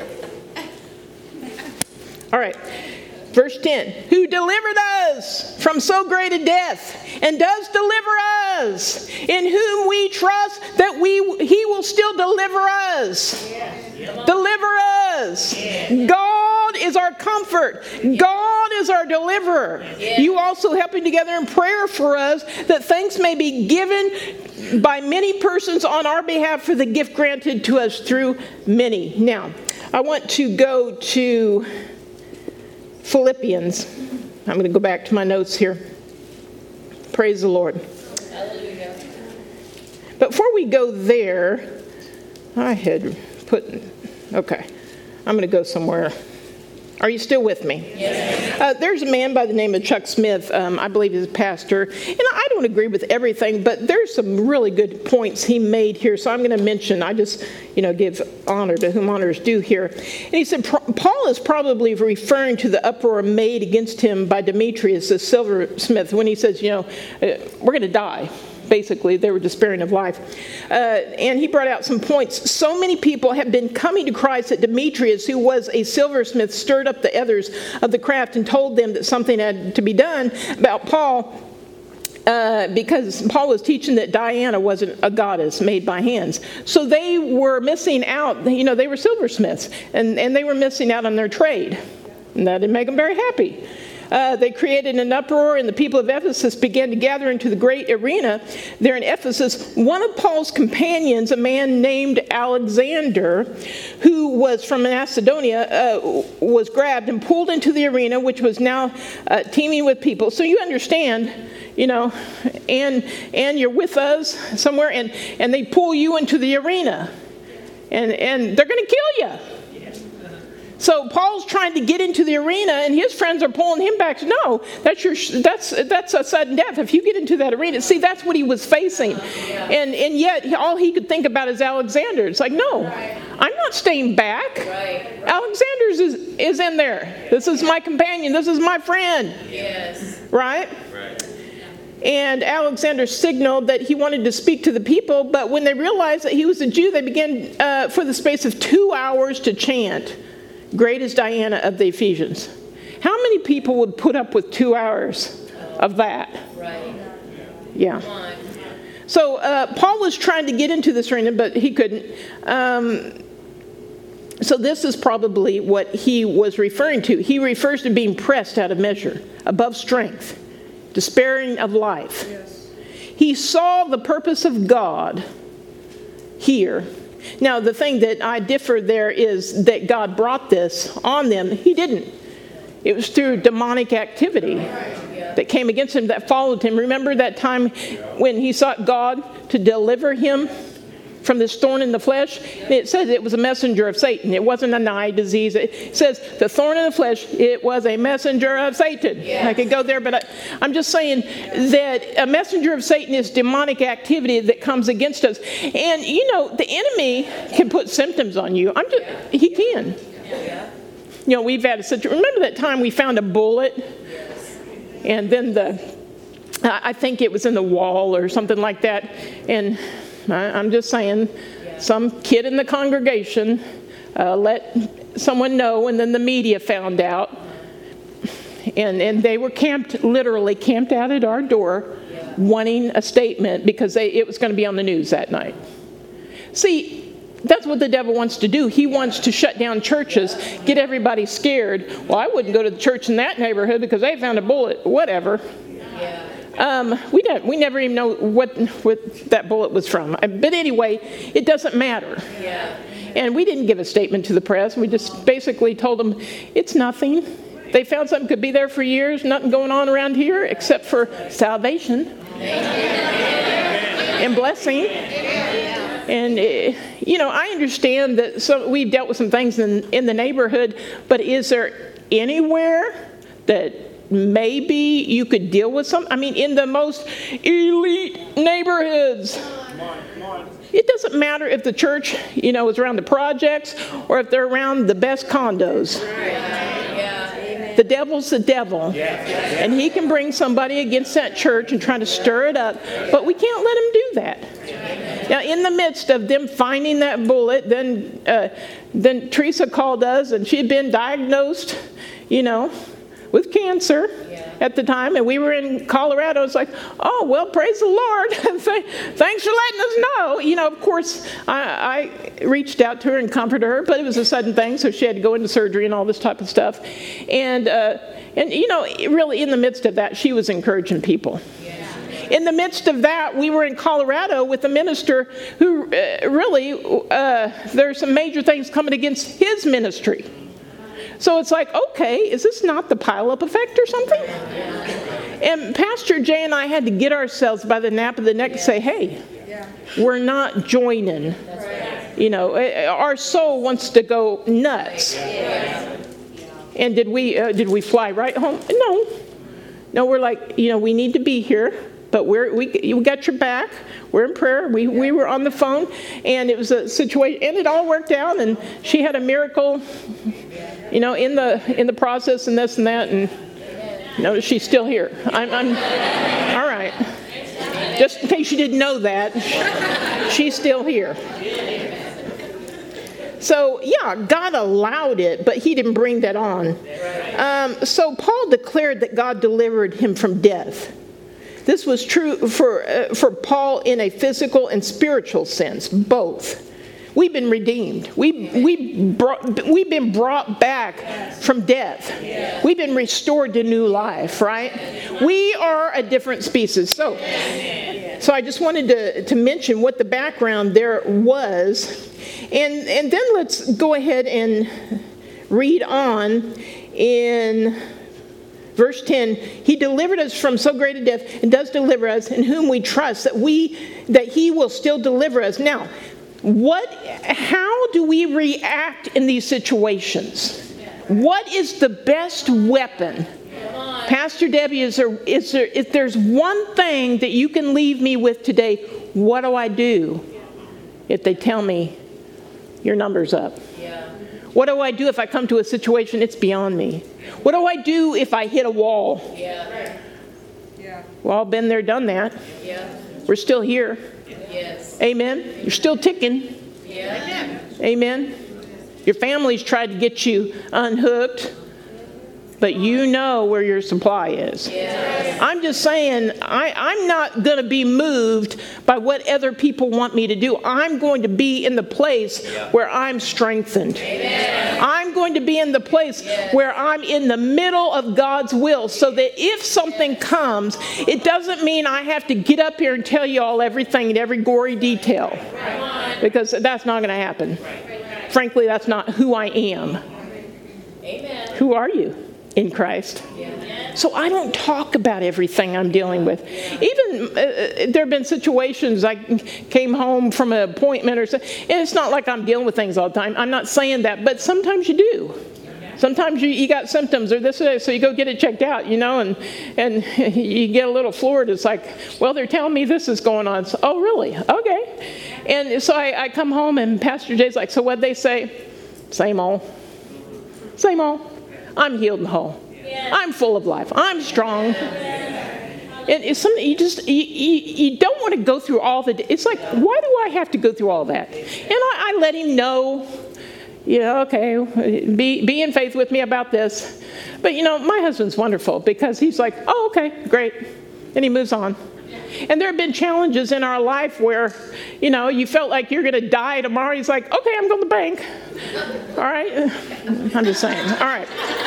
[SPEAKER 1] All right. Verse 10, who delivered us from so great a death, and does deliver us, in whom we trust that he will still deliver us. Deliver us. God is our comfort. God is our deliverer. You also helping together in prayer for us, that thanks may be given by many persons on our behalf for the gift granted to us through many. Now, I want to go to Philippians. I'm going to go back to my notes here. Praise the Lord.
[SPEAKER 2] Hallelujah.
[SPEAKER 1] But before we go there, I had put... Okay, I'm going to go somewhere. Are you still with me?
[SPEAKER 2] Yes.
[SPEAKER 1] There's a man by the name of Chuck Smith. I believe he's a pastor. And I don't agree with everything, but there's some really good points he made here. So I'm going to mention, I just, give honor to whom honor is due here. And he said, Paul is probably referring to the uproar made against him by Demetrius, the silversmith, when he says, we're going to die. Basically, they were despairing of life. And he brought out some points. So many people have been coming to Christ that Demetrius, who was a silversmith, stirred up the others of the craft and told them that something had to be done about Paul, because Paul was teaching that Diana wasn't a goddess made by hands. So they were missing out. They were silversmiths, and they were missing out on their trade. And that didn't make them very happy. They created an uproar, and the people of Ephesus began to gather into the great arena there in Ephesus. One of Paul's companions, a man named Alexander, who was from Macedonia, was grabbed and pulled into the arena, which was now teeming with people. So you understand, and you're with us somewhere, and they pull you into the arena, and they're going to kill you. So Paul's trying to get into the arena, and his friends are pulling him back. No, that's a sudden death. If you get into that arena, see, that's what he was facing, and yet all he could think about is Alexander. It's like, no, I'm not staying back. Alexander's is in there. This is my companion. This is my friend.
[SPEAKER 2] Yes.
[SPEAKER 1] Right. And Alexander signaled that he wanted to speak to the people, but when they realized that he was a Jew, they began for the space of 2 hours to chant, "Great is Diana of the Ephesians." How many people would put up with 2 hours of that?
[SPEAKER 2] Right.
[SPEAKER 1] Yeah. So Paul was trying to get into this arena, but he couldn't. So this is probably what he was referring to. He refers to being pressed out of measure, above strength, despairing of life. Yes. He saw the purpose of God here. Now, the thing that I differ there is that God brought this on them. He didn't. It was through demonic activity that came against him, that followed him. Remember that time when he sought God to deliver him from this thorn in the flesh? It says it was a messenger of Satan. It wasn't an eye disease. It says the thorn in the flesh, it was a messenger of Satan. Yes. I could go there, but I'm just saying that a messenger of Satan is demonic activity that comes against us. And, the enemy can put symptoms on you. He can. We've had a situation. Remember that time we found a bullet? And then I think it was in the wall or something like that. And I'm just saying, some kid in the congregation let someone know, and then the media found out. And they were literally camped out at our door, wanting a statement because it was going to be on the news that night. See, that's what the devil wants to do. He wants to shut down churches, get everybody scared. Well, I wouldn't go to the church in that neighborhood because they found a bullet. Whatever. We never even know what that bullet was from. But anyway, it doesn't matter. Yeah. And we didn't give a statement to the press. We just basically told them it's nothing. They found something could be there for years, nothing going on around here except for salvation and blessing. And, I understand that we've dealt with some things in the neighborhood, but is there anywhere that maybe you could deal with some. I mean, in the most elite neighborhoods. It doesn't matter if the church, is around the projects or if they're around the best condos. The devil's the devil. And he can bring somebody against that church and try to stir it up. But we can't let him do that. Now, in the midst of them finding that bullet, then Teresa called us, and she had been diagnosed, with cancer at the time, and we were in Colorado. It's like, oh, well, praise the Lord. Thanks for letting us know. Of course, I reached out to her and comforted her, but it was a sudden thing, so she had to go into surgery and all this type of stuff. And really in the midst of that, she was encouraging people. In the midst of that, we were in Colorado with a minister who there's some major things coming against his ministry. So it's like, okay, is this not the pileup effect or something? And Pastor Jay and I had to get ourselves by the nape of the neck and say, hey, we're not joining. Our soul wants to go nuts. And did we fly right home? No, we're like, we need to be here. But we got your back. We're in prayer. We were on the phone, and it was a situation, and it all worked out. And she had a miracle, in the process, and this and that. And notice she's still here. I'm all right. Just in case you didn't know that, she's still here. So, God allowed it, but he didn't bring that on. So Paul declared that God delivered him from death. This was true for Paul in a physical and spiritual sense, both. We've been redeemed. We've been brought back from death. We've been restored to new life, right? We are a different species. So I just wanted to mention what the background there was. And then let's go ahead and read on in verse 10. He delivered us from so great a death, and does deliver us, in whom we trust that he will still deliver us. Now, how do we react in these situations? What is the best weapon? Pastor Debbie, if there's one thing that you can leave me with today, what do I do if they tell me your number's up? What do I do if I come to a situation it's beyond me? What do I do if I hit a wall? Well, been there, done that. We're still here. Amen. You're still ticking. Amen. Your family's tried to get you unhooked, but you know where your supply is. I'm just saying, I'm not going to be moved by what other people want me to do. I'm going to be in the place where I'm strengthened. I'm going to be in the place where I'm in the middle of God's will, so that if something comes, it doesn't mean I have to get up here and tell you all everything in every gory detail, because that's not going to happen. Frankly, that's not who I am. Who are you? In Christ. So I don't talk about everything I'm dealing with. Even there have been situations I came home from an appointment or something, and it's not like I'm dealing with things all the time. I'm not saying that, but sometimes you do. Sometimes you got symptoms or this or that, so you go get it checked out, and you get a little floored. It's like, well, they're telling me this is going on. So, oh, really? Okay. And so I come home, and Pastor Jay's like, so what'd they say? Same old. Same old. I'm healed and whole. I'm full of life. I'm strong. And it's something you don't want to go through all the. It's like, why do I have to go through all that? And I let him know, okay, be in faith with me about this. But my husband's wonderful, because he's like, oh, okay, great, and he moves on. And there have been challenges in our life where, you felt like you're going to die tomorrow. He's like, okay, I'm going to the bank. All right. I'm just saying. All right.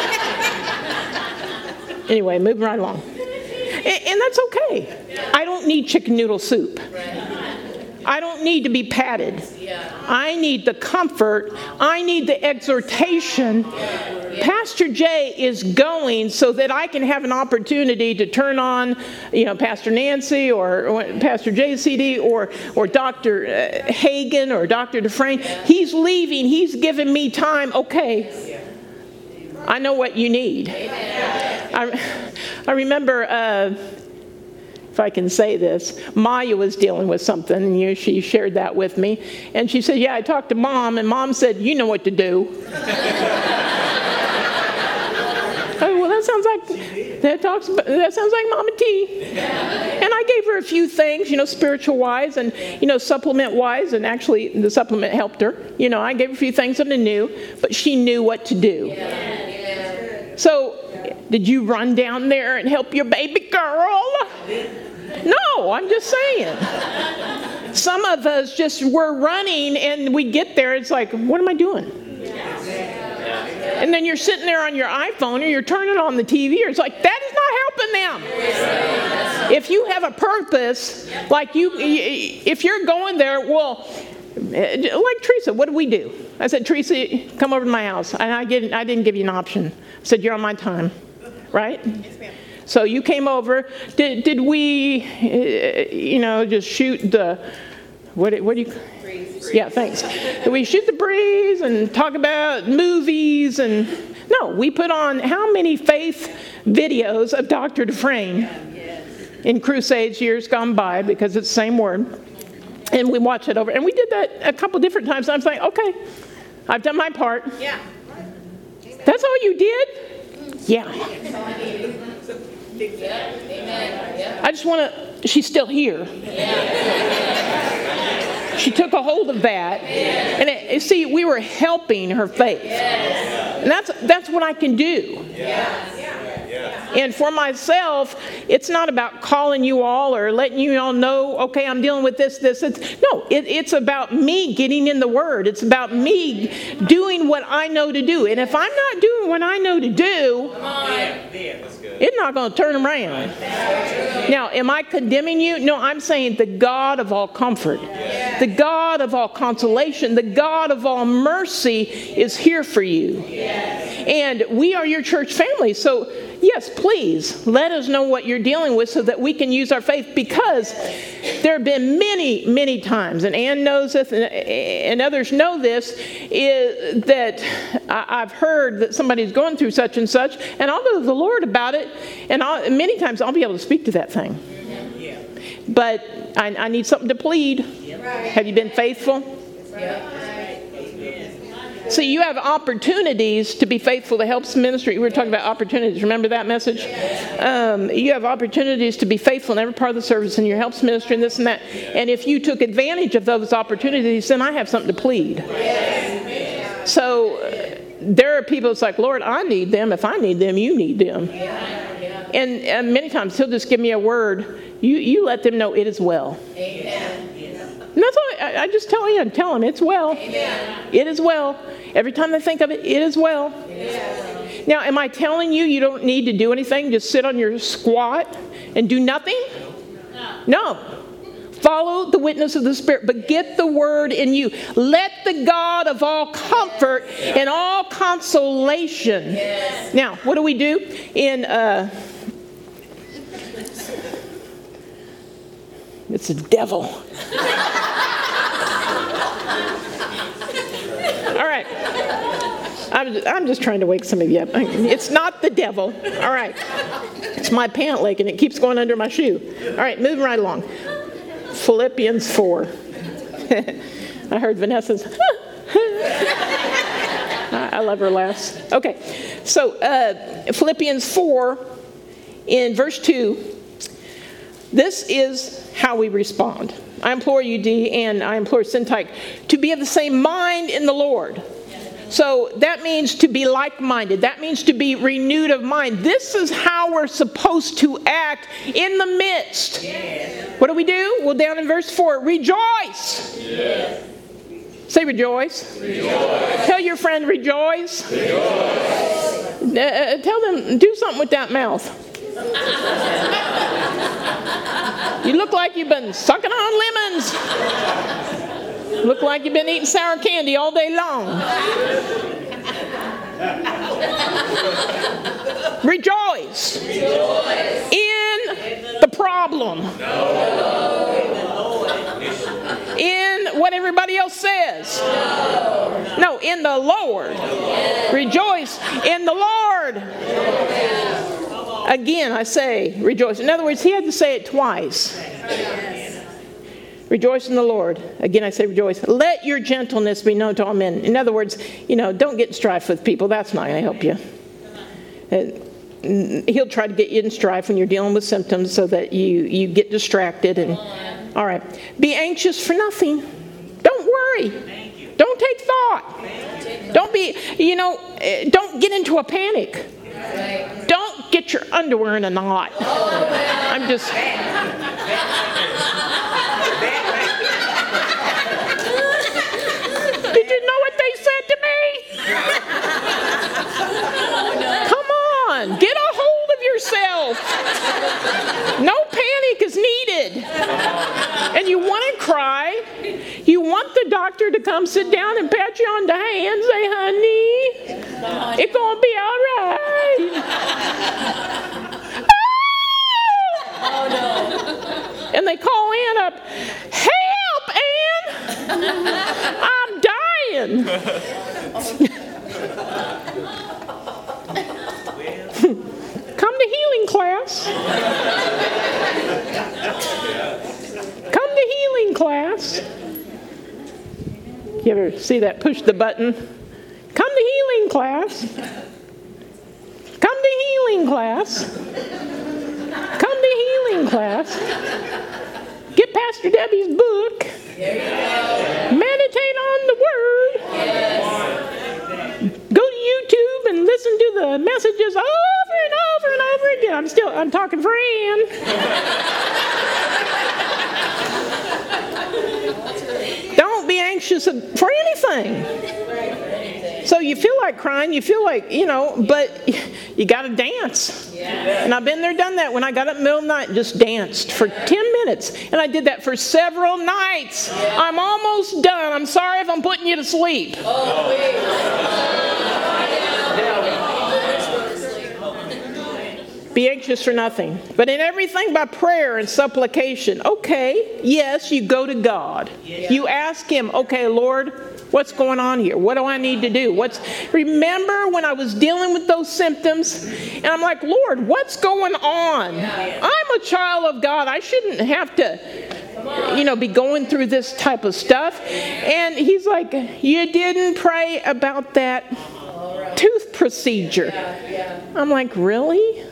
[SPEAKER 1] Anyway, moving right along. And that's okay. I don't need chicken noodle soup. I don't need to be patted. I need the comfort. I need the exhortation. Pastor Jay is going so that I can have an opportunity to turn on, Pastor Nancy or Pastor Jay's CD or Dr. Hagen or Dr. Dufresne. He's leaving. He's giving me time. Okay, I know what you need. I remember, if I can say this, Maya was dealing with something, and she shared that with me. And she said, yeah, I talked to Mom, and Mom said, you know what to do. Well, that sounds like Mama T. And I gave her a few things, spiritual-wise and, supplement-wise, and actually the supplement helped her. I gave her a few things that I knew, but she knew what to do. Yeah. So, did you run down there and help your baby girl? No, I'm just saying. Some of us we're running and we get there, it's like, what am I doing? And then you're sitting there on your iPhone or you're turning on the TV, or it's like, that is not helping them. If you have a purpose, if you're going there, well, like Teresa, what did we do? I said, Teresa, come over to my house. And I didn't give you an option. I said, you're on my time, right? Yes, ma'am. So you came over. Did we, just shoot the, what do you? Breeze. Yeah, thanks. Did we shoot the breeze and talk about movies? And no, we put on how many faith videos of Dr. Dufresne in crusades years gone by, because it's the same word. And we watched it over. And we did that a couple different times. I was like, okay, I've done my part. Yeah. That's all you did? Yeah. I just want to, she's still here. She took a hold of that. And see, we were helping her faith. And that's what I can do. And for myself, it's not about calling you all or letting you all know, okay, I'm dealing with this. It's about me getting in the Word. It's about me doing what I know to do. And if I'm not doing what I know to do, it's not going to turn around. Now, am I condemning you? No, I'm saying the God of all comfort, the God of all consolation, the God of all mercy is here for you. And we are your church family. So, yes, please let us know what you're dealing with so that we can use our faith, because there have been many, many times, and Ann knows this and others know this, is that I've heard that somebody's going through such and such, and I'll go to the Lord about it, and many times I'll be able to speak to that thing. But I need something to plead. Have you been faithful? So you have opportunities to be faithful to Helps Ministry. We were talking about opportunities. Remember that message? You have opportunities to be faithful in every part of the service in your Helps Ministry and this and that. And if you took advantage of those opportunities, then I have something to plead. So there are people that's like, Lord, I need them. If I need them, you need them. And many times He'll just give me a word. You let them know it is well. Amen. And that's all I just tell them it's well. Amen. It is well. Every time they think of it, it is well. Amen. Now, am I telling you don't need to do anything? Just sit on your squat and do nothing? No. Follow the witness of the Spirit, but get the word in you. Let the God of all comfort and all consolation. Yes. Now, what do we do? It's a devil. All right. I'm just trying to wake some of you up. It's not the devil. All right. It's my pant leg, and it keeps going under my shoe. All right, moving right along. Philippians 4. I heard Vanessa's. I love her laughs. Okay. So Philippians 4 in verse 2. This is how we respond. I implore you, Dee, and I implore Syntyche, to be of the same mind in the Lord. So that means to be like-minded. That means to be renewed of mind. This is how we're supposed to act in the midst. Yes. What do we do? Well, down in verse 4, rejoice. Yes. Say rejoice. Rejoice. Tell your friend rejoice. Rejoice. Tell them, do something with that mouth. You look like you've been sucking on lemons. Look like you've been eating sour candy all day long. Rejoice. In the problem. In what everybody else says. No, in the Lord. Rejoice in the Lord. Again, I say, rejoice. In other words, he had to say it twice. Rejoice in the Lord. Again, I say rejoice. Let your gentleness be known to all men. In other words, don't get in strife with people. That's not going to help you. He'll try to get you in strife when you're dealing with symptoms so that you get distracted. All right. Be anxious for nothing. Don't worry. Don't take thought. Don't get into a panic. Don't get your underwear in a knot. I'm just... Did you know what they said to me? Come on, get a hold of yourself. No panic is needed. And you want to cry. You want the doctor to come sit down and pat you on the hand and say, honey, it's going to be all right. Oh, no. And they call Ann up, help, Ann. I'm dying. Come to healing class. Come to healing class. You ever see that push the button? Come to healing class. Come to healing class. Come to healing class. Get Pastor Debbie's book.
[SPEAKER 2] There you go.
[SPEAKER 1] Meditate on the Word.
[SPEAKER 2] Yes.
[SPEAKER 1] Go to YouTube and listen to the messages over and over and over again. I'm talking for Ann. Don't be anxious for anything. So you feel like crying, you feel like, but you got to dance. Yeah. And I've been there, done that. When I got up in the middle of the night and just danced for 10 minutes. And I did that for several nights. Yeah. I'm almost done. I'm sorry if I'm putting you to sleep.
[SPEAKER 2] Oh, wait.
[SPEAKER 1] Be anxious for nothing, but in everything by prayer and supplication. Okay, yes, you go to God. Yeah. You ask Him, okay, Lord, what's going on here? What do I need to do? Remember when I was dealing with those symptoms? And I'm like, Lord, what's going on? Yeah. I'm a child of God. I shouldn't have to, be going through this type of stuff. And He's like, you didn't pray about that tooth procedure. Yeah. I'm like, really?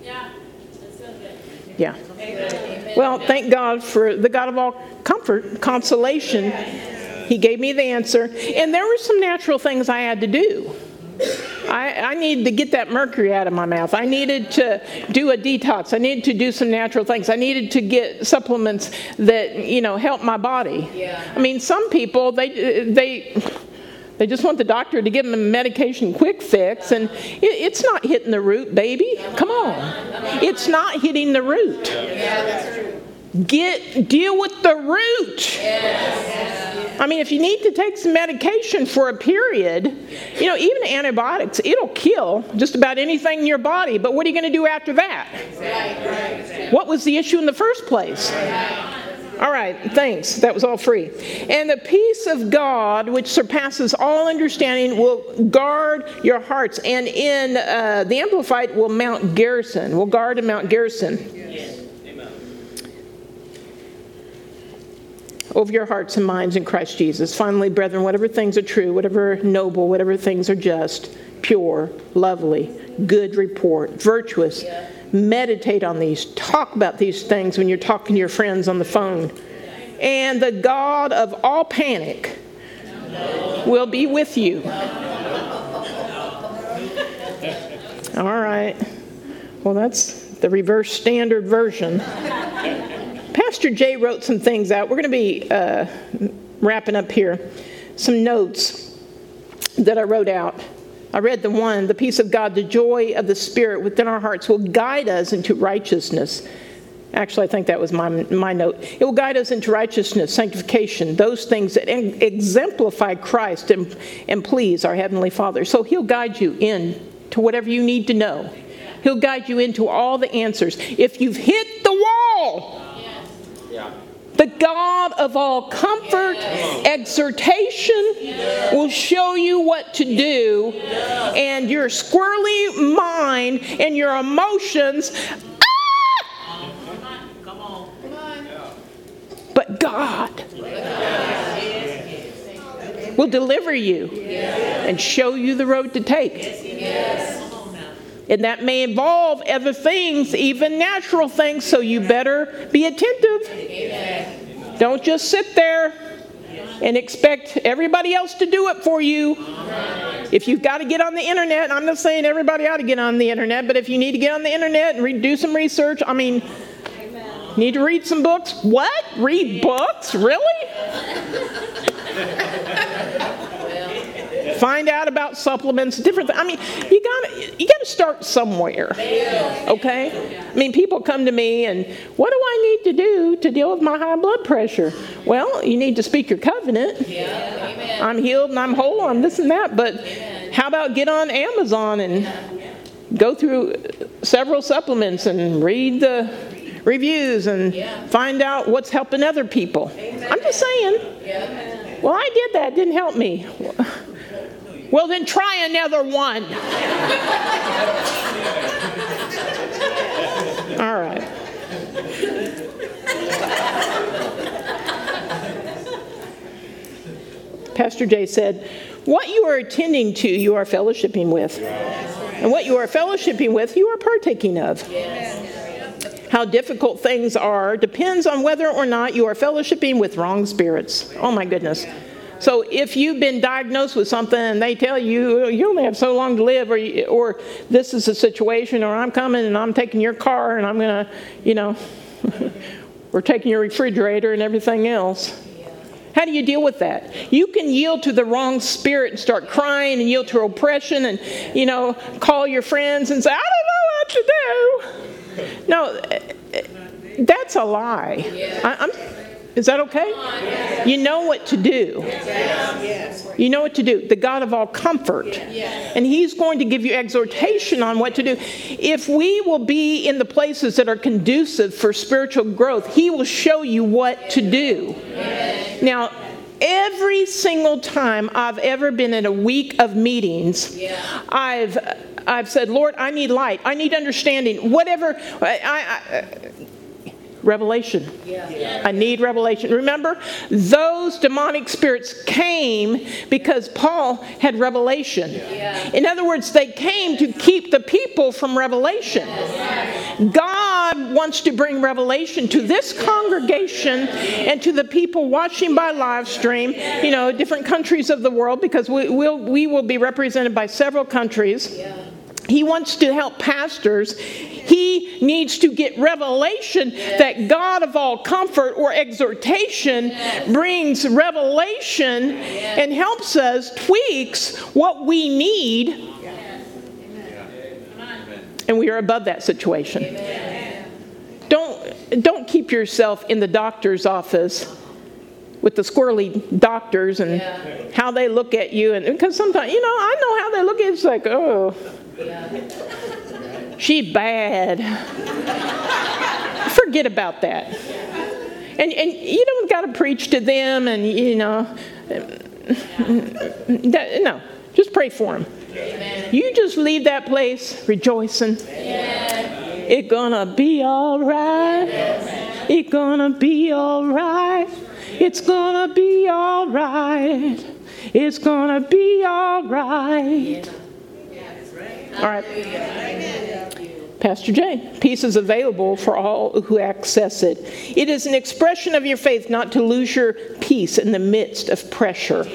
[SPEAKER 1] Yeah. Well, thank God for the God of all comfort, consolation. He gave me the answer. And there were some natural things I had to do. I needed to get that mercury out of my mouth. I needed to do a detox. I needed to do some natural things. I needed to get supplements that, help my body. Yeah. I mean, some people, they just want the doctor to give them a medication quick fix, and it's not hitting the root, baby. Come on. It's not hitting the root.
[SPEAKER 2] Yeah, that's true.
[SPEAKER 1] Deal with the root.
[SPEAKER 2] Yes.
[SPEAKER 1] I mean, if you need to take some medication for a period, even antibiotics, it'll kill just about anything in your body. But what are you going to do after that?
[SPEAKER 2] Right.
[SPEAKER 1] What was the issue in the first place? All right, thanks. That was all free. And the peace of God, which surpasses all understanding, will guard your hearts. And in the Amplified, will mount garrison. Will guard and mount garrison.
[SPEAKER 2] Yes.
[SPEAKER 3] Amen.
[SPEAKER 1] Over your hearts and minds in Christ Jesus. Finally, brethren, whatever things are true, whatever noble, whatever things are just, pure, lovely, good report, virtuous. Yeah. Meditate on these. Talk about these things when you're talking to your friends on the phone. And the God of all panic will be with you. All right. Well, that's the reverse standard version. Pastor Jay wrote some things out. We're going to be wrapping up here. Some notes that I wrote out. I read the peace of God, the joy of the Spirit within our hearts will guide us into righteousness. Actually, I think that was my note. It will guide us into righteousness, sanctification, those things that exemplify Christ and please our Heavenly Father. So He'll guide you into whatever you need to know. He'll guide you into all the answers. If you've hit the wall, The God of all comfort, exhortation will show you what to do, and your squirrely mind and your emotions, but God will deliver you and show you the road to take. And that may involve other things, even natural things, so you better be attentive. Don't just sit there and expect everybody else to do it for you. If you've got to get on the internet, I'm not saying everybody ought to get on the internet, but if you need to get on the internet and do some research, need to read some books. What? Read books? Really? Find out about supplements, different things. You gotta start somewhere. Okay? People come to me and, what do I need to do to deal with my high blood pressure? Well, you need to speak your covenant. I'm healed and I'm whole on this and that, but how about get on Amazon and go through several supplements and read the reviews and find out what's helping other people. I'm just saying. Well, I did that. It didn't help me. Well, then try another one. All right. Pastor Jay said, what you are attending to, you are fellowshipping with. And what you are fellowshipping with, you are partaking of. How difficult things are depends on whether or not you are fellowshipping with wrong spirits. Oh, my goodness. So if you've been diagnosed with something and they tell you, you only have so long to live, or this is a situation, or I'm coming and I'm taking your car and I'm going to, we're taking your refrigerator and everything else. How do you deal with that? You can yield to the wrong spirit and start crying and yield to oppression and, call your friends and say, I don't know what to do. No, that's a lie. Is that okay? You know what to do. You know what to do. The God of all comfort. And He's going to give you exhortation on what to do. If we will be in the places that are conducive for spiritual growth, He will show you what to do. Now, every single time I've ever been in a week of meetings, I've said, Lord, I need light. I need understanding. Whatever. Revelation. I need revelation. Remember, those demonic spirits came because Paul had revelation. In other words, they came to keep the people from revelation. God wants to bring revelation to this congregation and to the people watching by live stream, different countries of the world, because we will be represented by several countries. He wants to help pastors. He needs to get revelation that God of all comfort or exhortation brings revelation and helps us, tweaks what we need. And we are above that situation. Don't keep yourself in the doctor's office with the squirrely doctors and how they look at you. And because sometimes, I know how they look at you. It's like, oh, she bad. Forget about that. And you don't got to preach to them and, no, just pray for them. You just leave that place rejoicing. It's gonna be all right. It's gonna be all right. It's gonna be all right. It's gonna be all right. All right. Pastor Jay, peace is available for all who access it. It is an expression of your faith not to lose your peace in the midst of pressure.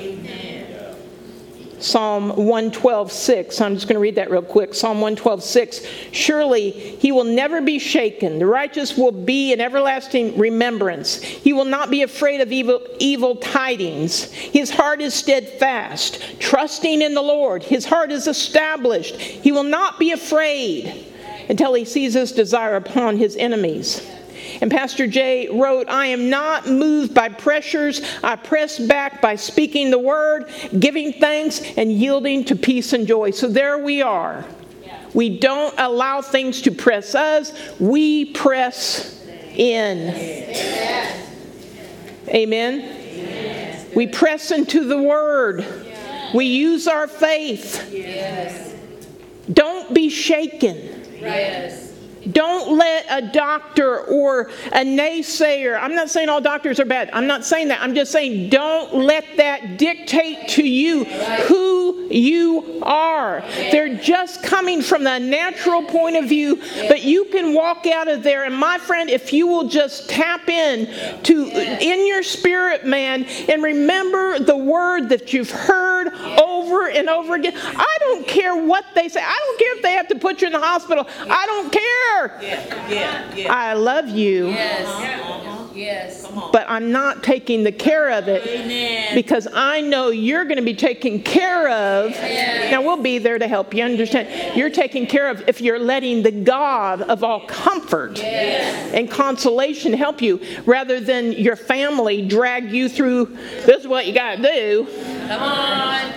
[SPEAKER 1] Psalm 112:6. I'm just going to read that real quick. Psalm 112:6. Surely he will never be shaken. The righteous will be in everlasting remembrance. He will not be afraid of evil tidings. His heart is steadfast, trusting in the Lord. His heart is established. He will not be afraid until he sees his desire upon his enemies. And Pastor Jay wrote, I am not moved by pressures. I press back by speaking the word, giving thanks, and yielding to peace and joy. So there we are. We don't allow things to press us. We press in. Amen? We press into the Word. We use our faith. Don't be shaken. Don't let a doctor or a naysayer, I'm not saying all doctors are bad. I'm not saying that. I'm just saying don't let that dictate to you who you are. They're just coming from the natural point of view, but you can walk out of there. And my friend, if you will just tap in your spirit, man, and remember the word that you've heard over and over again. I don't care what they say. I don't care if they have to put you in the hospital. I don't care. I love you.
[SPEAKER 2] Yes.
[SPEAKER 1] But I'm not taking the care of it because I know you're going to be taken care of. Now, we'll be there to help you understand. You're taken care of if you're letting the God of all comfort and consolation help you rather than your family drag you through, this is what you got to do.
[SPEAKER 2] Come on.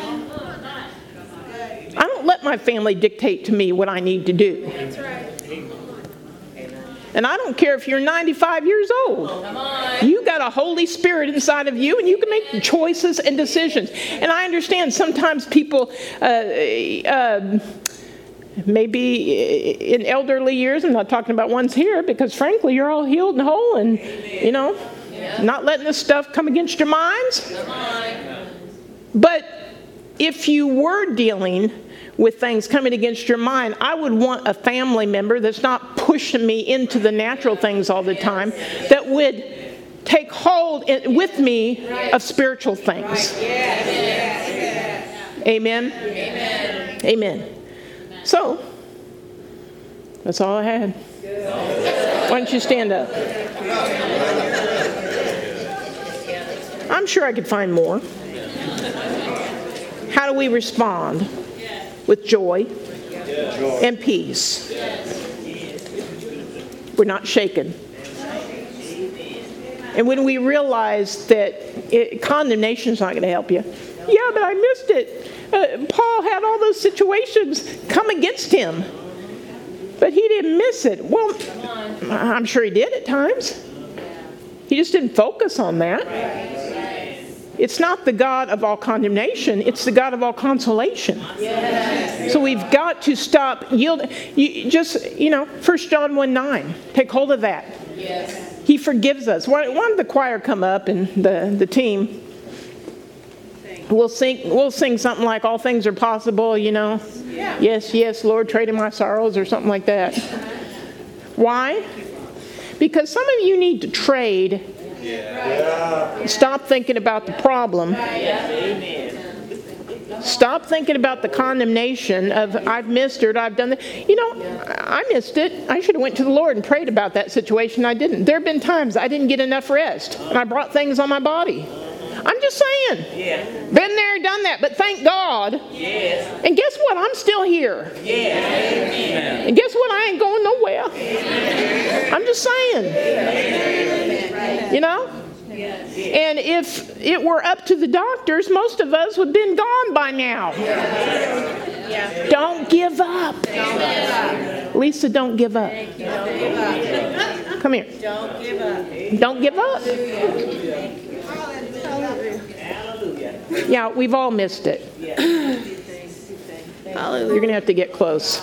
[SPEAKER 1] I don't let my family dictate to me what I need to do.
[SPEAKER 2] That's right.
[SPEAKER 1] And I don't care if you're 95 years old.
[SPEAKER 2] Come on.
[SPEAKER 1] You got a Holy Spirit inside of you, and you can make choices and decisions. And I understand sometimes people, maybe in elderly years, I'm not talking about ones here, because frankly, you're all healed and whole, and not letting this stuff come against your minds.
[SPEAKER 2] Come on.
[SPEAKER 1] But if you were dealing with things coming against your mind, I would want a family member that's not pushing me into the natural things all the time, that would take hold with me of spiritual things. Amen? Amen. So, that's all I had. Why don't you stand up? I'm sure I could find more. How do we respond? With joy and peace. We're not shaken. And when we realize that condemnation is not going to help you. Yeah, but I missed it. Paul had all those situations come against him. But he didn't miss it. Well, I'm sure he did at times. He just didn't focus on that. It's not the God of all condemnation. It's the God of all consolation. So we've got to stop yielding. 1 John 1:9. Take hold of that. He forgives us. Why don't the choir come up and the team? We'll sing something like "All things are possible," Yes, yes, Lord, trade in my sorrows, or something like that. Why? Because some of you need to trade. Stop thinking about the problem. Stop thinking about the condemnation of I've missed it, I've done that. I missed it. I should have went to the Lord and prayed about that situation. I didn't. There have been times I didn't get enough rest, and I brought things on my body. I'm just saying. Been there, done that, but thank God. And guess what? I'm still here. And guess what? I ain't going nowhere. I'm just saying. And if it were up to the doctors, most of us would have been gone by now. Don't give up. Lisa, don't give up. Come here.
[SPEAKER 2] Don't give up.
[SPEAKER 1] Don't give up. Yeah, we've all missed it. You're going to have to get close.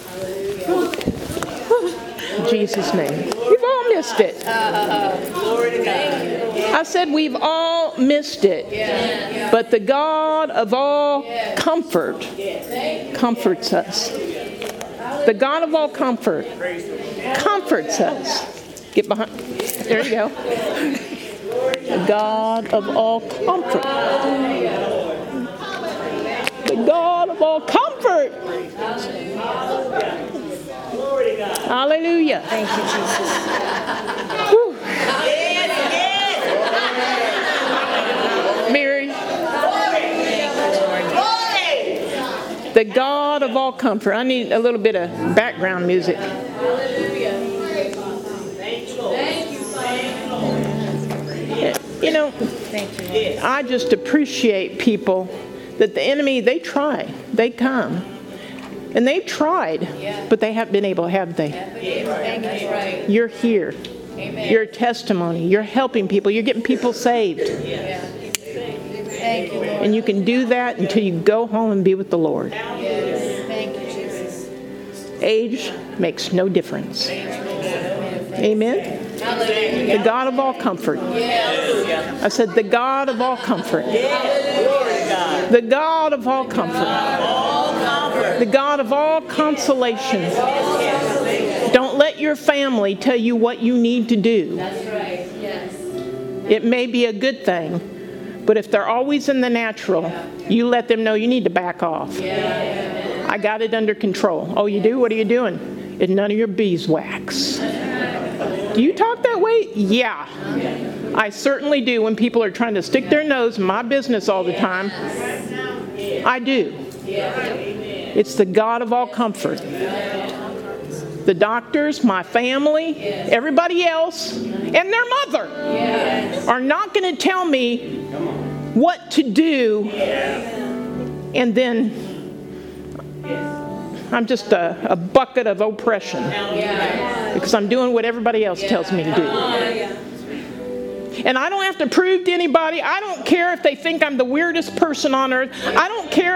[SPEAKER 1] In Jesus' name. We've all missed it.
[SPEAKER 2] Glory to God.
[SPEAKER 1] I said we've all missed it. But the God of all comfort comforts us. The God of all comfort comforts us. Get behind. There you go. The God of all comfort. The God of all comfort. Hallelujah.
[SPEAKER 2] Thank you, Jesus.
[SPEAKER 1] Whew. Mary. The God of all comfort. I need a little bit of background music. I just appreciate people that the enemy, they try. They come. And they've tried, but they haven't been able, have they? You're here. You're a testimony. You're helping people. You're getting people saved.
[SPEAKER 3] Thank you, Lord.
[SPEAKER 1] And you can do that until you go home and be with the Lord.
[SPEAKER 3] Yes. Thank you, Jesus.
[SPEAKER 1] Age makes no difference. Amen?
[SPEAKER 3] Hallelujah.
[SPEAKER 1] The God of all comfort. I said, the God of all comfort. The God of all comfort. The God of all consolation. Don't let your family tell you what you need to do.
[SPEAKER 3] That's right. Yes.
[SPEAKER 1] It may be a good thing, but if they're always in the natural, you let them know you need to back off. I got it under control. Oh, you do? What are you doing? It's none of your beeswax. Do you talk that way? Yeah. I certainly do when people are trying to stick their nose in my business all the time. I do. It's the God of all comfort. The doctors, my family, everybody else, and their mother are not going to tell me what to do, and then I'm just a bucket of oppression because I'm doing what everybody else tells me to do. And I don't have to prove to anybody. I don't care if they think I'm the weirdest person on earth. I don't care.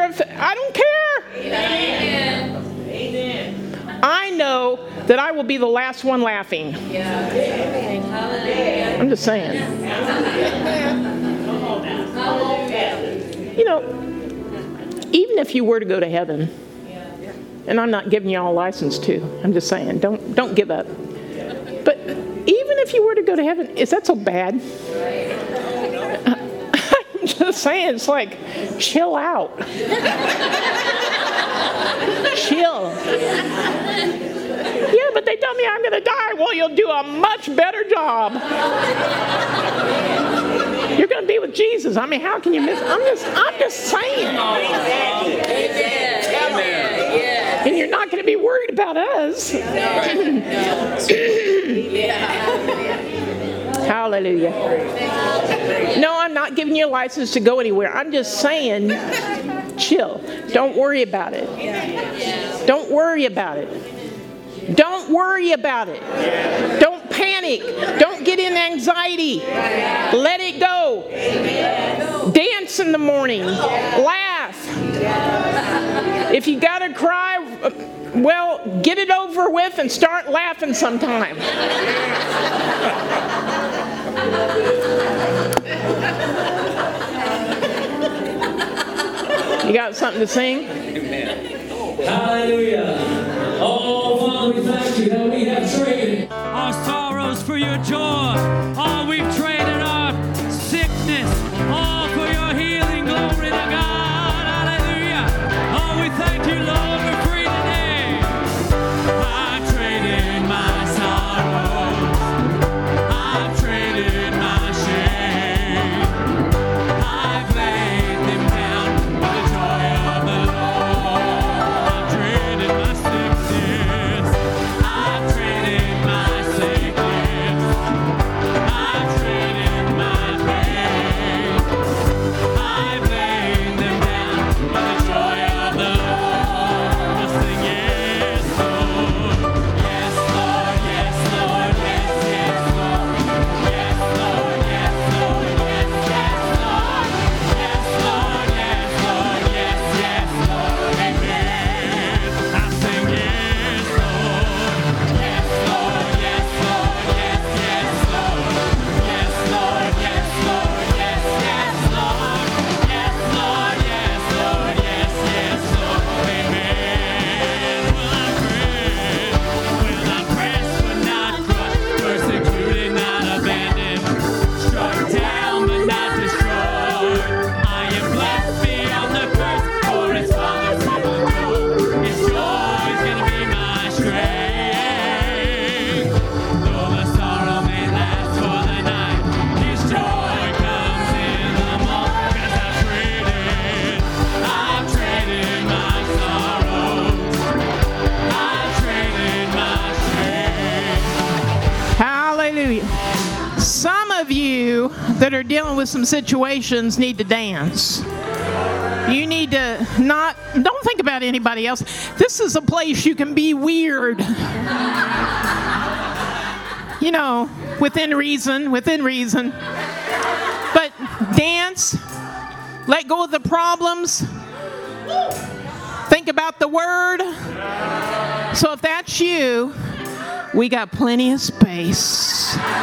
[SPEAKER 1] I know that I will be the last one laughing. I'm just saying. You know, even if you were to go to heaven, and I'm not giving y'all a license to, I'm just saying, don't give up. But even if you were to go to heaven, is that so bad? I'm just saying, it's like, chill out. Chill. Yeah, but they tell me I'm going to die. Well, you'll do a much better job. You're going to be with Jesus. I mean, how can you miss? I'm just saying. And you're not going to be worried about us. Hallelujah. No, I'm not giving you a license to go anywhere. I'm just saying, chill. Don't worry about it. Don't worry about it. Don't worry about it. Don't panic. Don't get in anxiety. Let it go. Dance in the morning. Laugh. If you got to cry, well, get it over with and start laughing sometime. You got something to sing?
[SPEAKER 4] Hallelujah. Oh, Father, we thank you that we have traded our sorrows for your joy. Oh, we've traded our sickness, all for your healing. Glory to God. Hallelujah. Oh, we thank you, Lord, we're free today. I traded my sorrows. I traded my shame. I've laid them down for the joy of the Lord. I've traded my sickness. I've traded my sickness. I've traded my pain. I've laid them down for the joy of the Lord. We'll sing yes, Lord. Yes, Lord. Yes, Lord. Yes, yes, Lord. Yes, Lord. Yes, Lord. Yes, yes, Lord. Yes, Lord. Yes, Lord. Yes, yes, Lord. Amen. I sing yes, Lord. Yes, Lord. Yes, Lord. Yes, yes, Lord. Yes, Lord. Yes, Lord. Yes, yes, Lord. Yes, Lord. Yes, Lord. Yes, yes, Lord. Amen. Will I press but not crushed, persecuted, not abandoned, struck down but not destroyed. I am blessed beyond the curse, for His Father's will endure. His joy is gonna be my strength. Though the sorrow may last for the night, His joy comes in the morning. 'Cause I've traded my sorrows. I've traded my shame.
[SPEAKER 1] Hallelujah. Some of you that are dealing with some situations need to dance. You need to don't think about anybody else. This is a place you can be weird. You know, Within reason. But dance, let go of the problems, think about the word. So if that's you, we got plenty of space.
[SPEAKER 4] Well,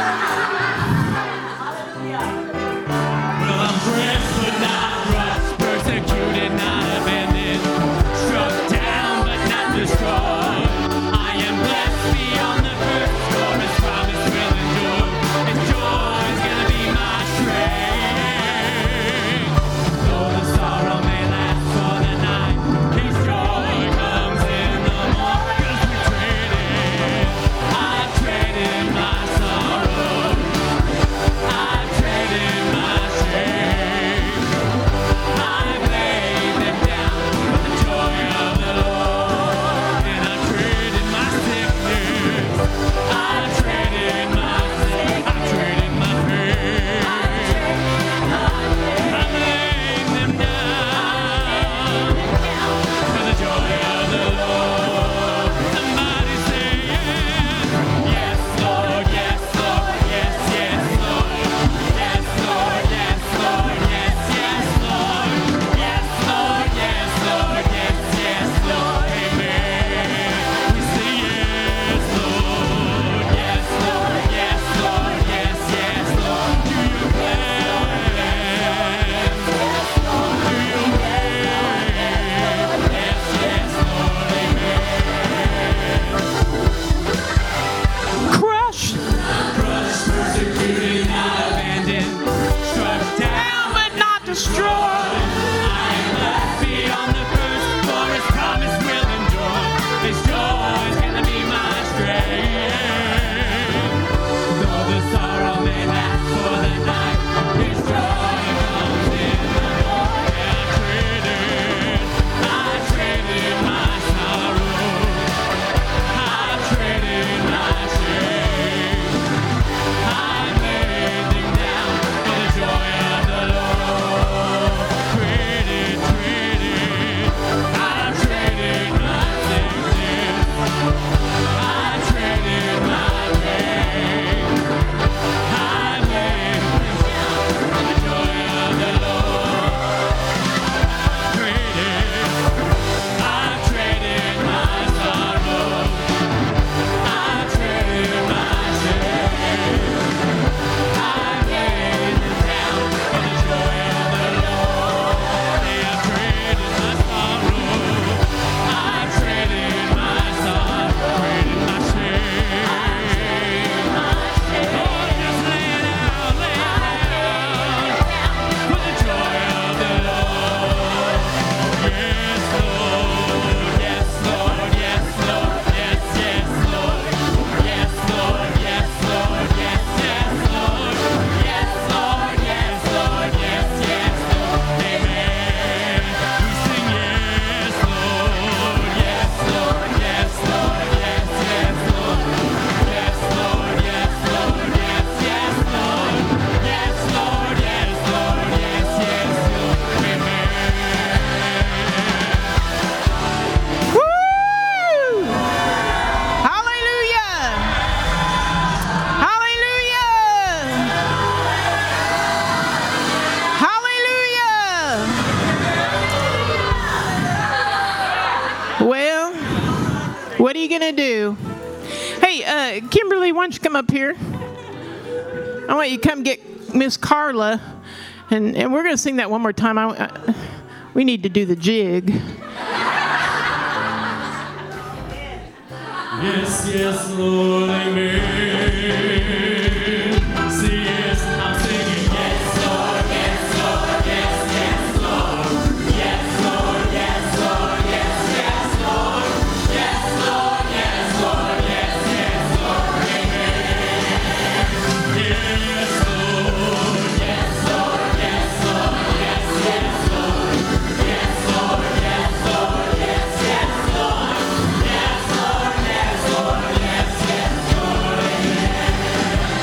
[SPEAKER 4] I'm pressed but not crushed, persecuted, not abandoned, struck down but not destroyed. I am blessed beyond the first, for His promise will endure. His joy is gonna be my strength. Though the sorrow may last for the night, His joy comes in the morning. 'Cause I traded my sorrow, I traded my shame, I laid them down for the joy of the Lord, and I traded my sickness, I traded my sin, I traded my pain, I laid them down for the joy of the Lord. Somebody say yes, yes Lord, yes Lord, yes, yes Lord, yes Lord, yes Lord, yes, yes Lord, yes Lord, yes Lord, yes, yes Lord, amen. We say yes Lord, yes Lord, yes Lord, yes, yes Lord, to your plans, to your way, yes, yes Lord, amen.
[SPEAKER 1] Crushed
[SPEAKER 4] Crushed, persecuted, not abandoned, struck down
[SPEAKER 1] but not destroyed.
[SPEAKER 4] I am blessed beyond the first, for His promise will endure. His joy is gonna be my strength. Though the sorrow may last for the night, His joy comes in the morning. I traded my sorrow, I traded my shame, I laid them down for the joy of the Lord. Traded, I traded my sickness, I traded my pain, I laid them down for the joy of the Lord. I traded my sorrow, I traded my shame, I laid them down for the joy of the Lord. I traded my sorrow, I traded my sorrow, traded my shame. Oh, just lay it out for the joy of the Lord. Yes, Lord, yes, Lord, yes, Lord, yes, yes, Lord, yes, Lord, yes, Lord, yes, yes, Lord, yes, Lord, yes, Lord, yes, yes, Lord, amen. We sing yes, Lord, yes, Lord, yes, Lord, yes, yes, Lord, yes, Lord, yes, Lord, yes, yes, Lord, yes, Lord, yes, Lord, yes, yes, Lord, amen.
[SPEAKER 1] Woo! Hallelujah! Hallelujah! Hallelujah! Well, what are you going to do? Hey, Kimberly, why don't you come up here? I want you to come get Miss Carla, and we're going to sing that one more time. We need to do the jig.
[SPEAKER 4] Yes, yes, Lord, amen. Say yes, I'm singing yes, Lord, yes, Lord, yes, yes, Lord. Yes, Lord, yes, Lord, yes, yes, Lord. Yes, Lord, yes, Lord, yes, yes, Lord, amen. Yes, Lord, yes, Lord, yes, Lord, yes, yes, Lord. Yes, Lord, yes, Lord, yes, yes, Lord. Yes, Lord, yes, Lord, yes, yes, Lord, amen.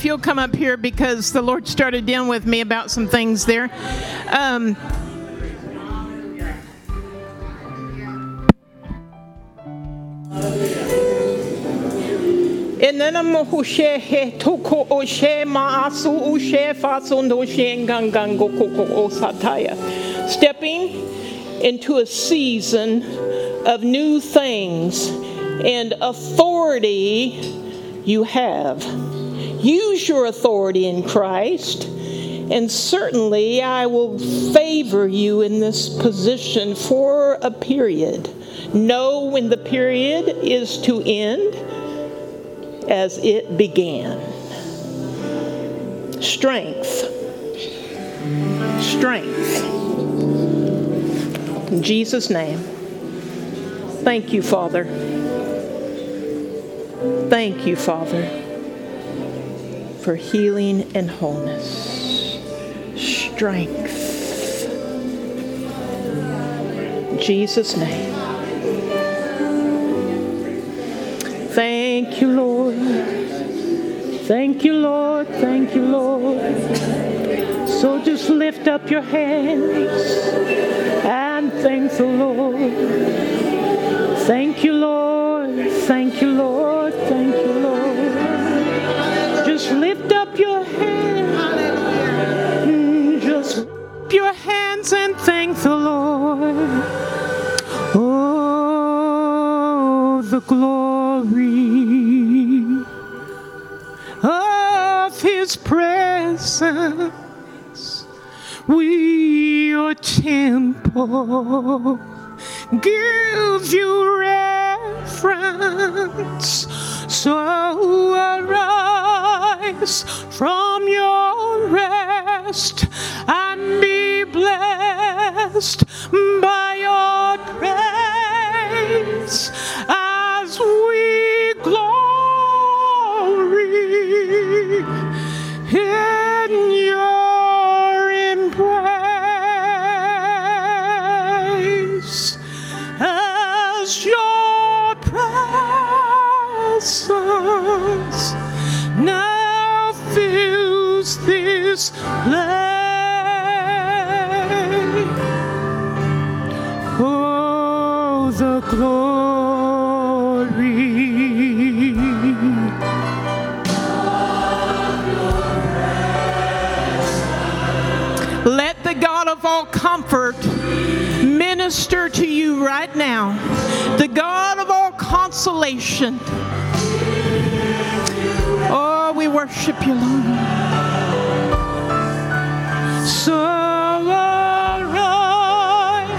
[SPEAKER 1] if you'll come up here, because the Lord started dealing with me about some things there. Stepping into a season of new things and authority you have. Use your authority in Christ, and certainly I will favor you in this position for a period. Know when the period is to end as it began. Strength. In Jesus' name. Thank you, Father. Thank you, Father, for healing and wholeness. Strength. In Jesus' name. Thank you, Lord. Thank you, Lord. Thank you, Lord. So just lift up your hands and thank the Lord. Thank you, Lord. Thank you, Lord. Thank you, Lord. Just lift up your hands. Just lift up your hands and thank the Lord. Oh, the glory of His presence. We, your temple, give you reverence. So arise from your rest and be blessed by your praise as we glory in your embrace, as your presence now fills this place. Oh, the glory. Let the God of all comfort minister to you right now. The God of all consolation. Oh, we worship you, Lord. So arise.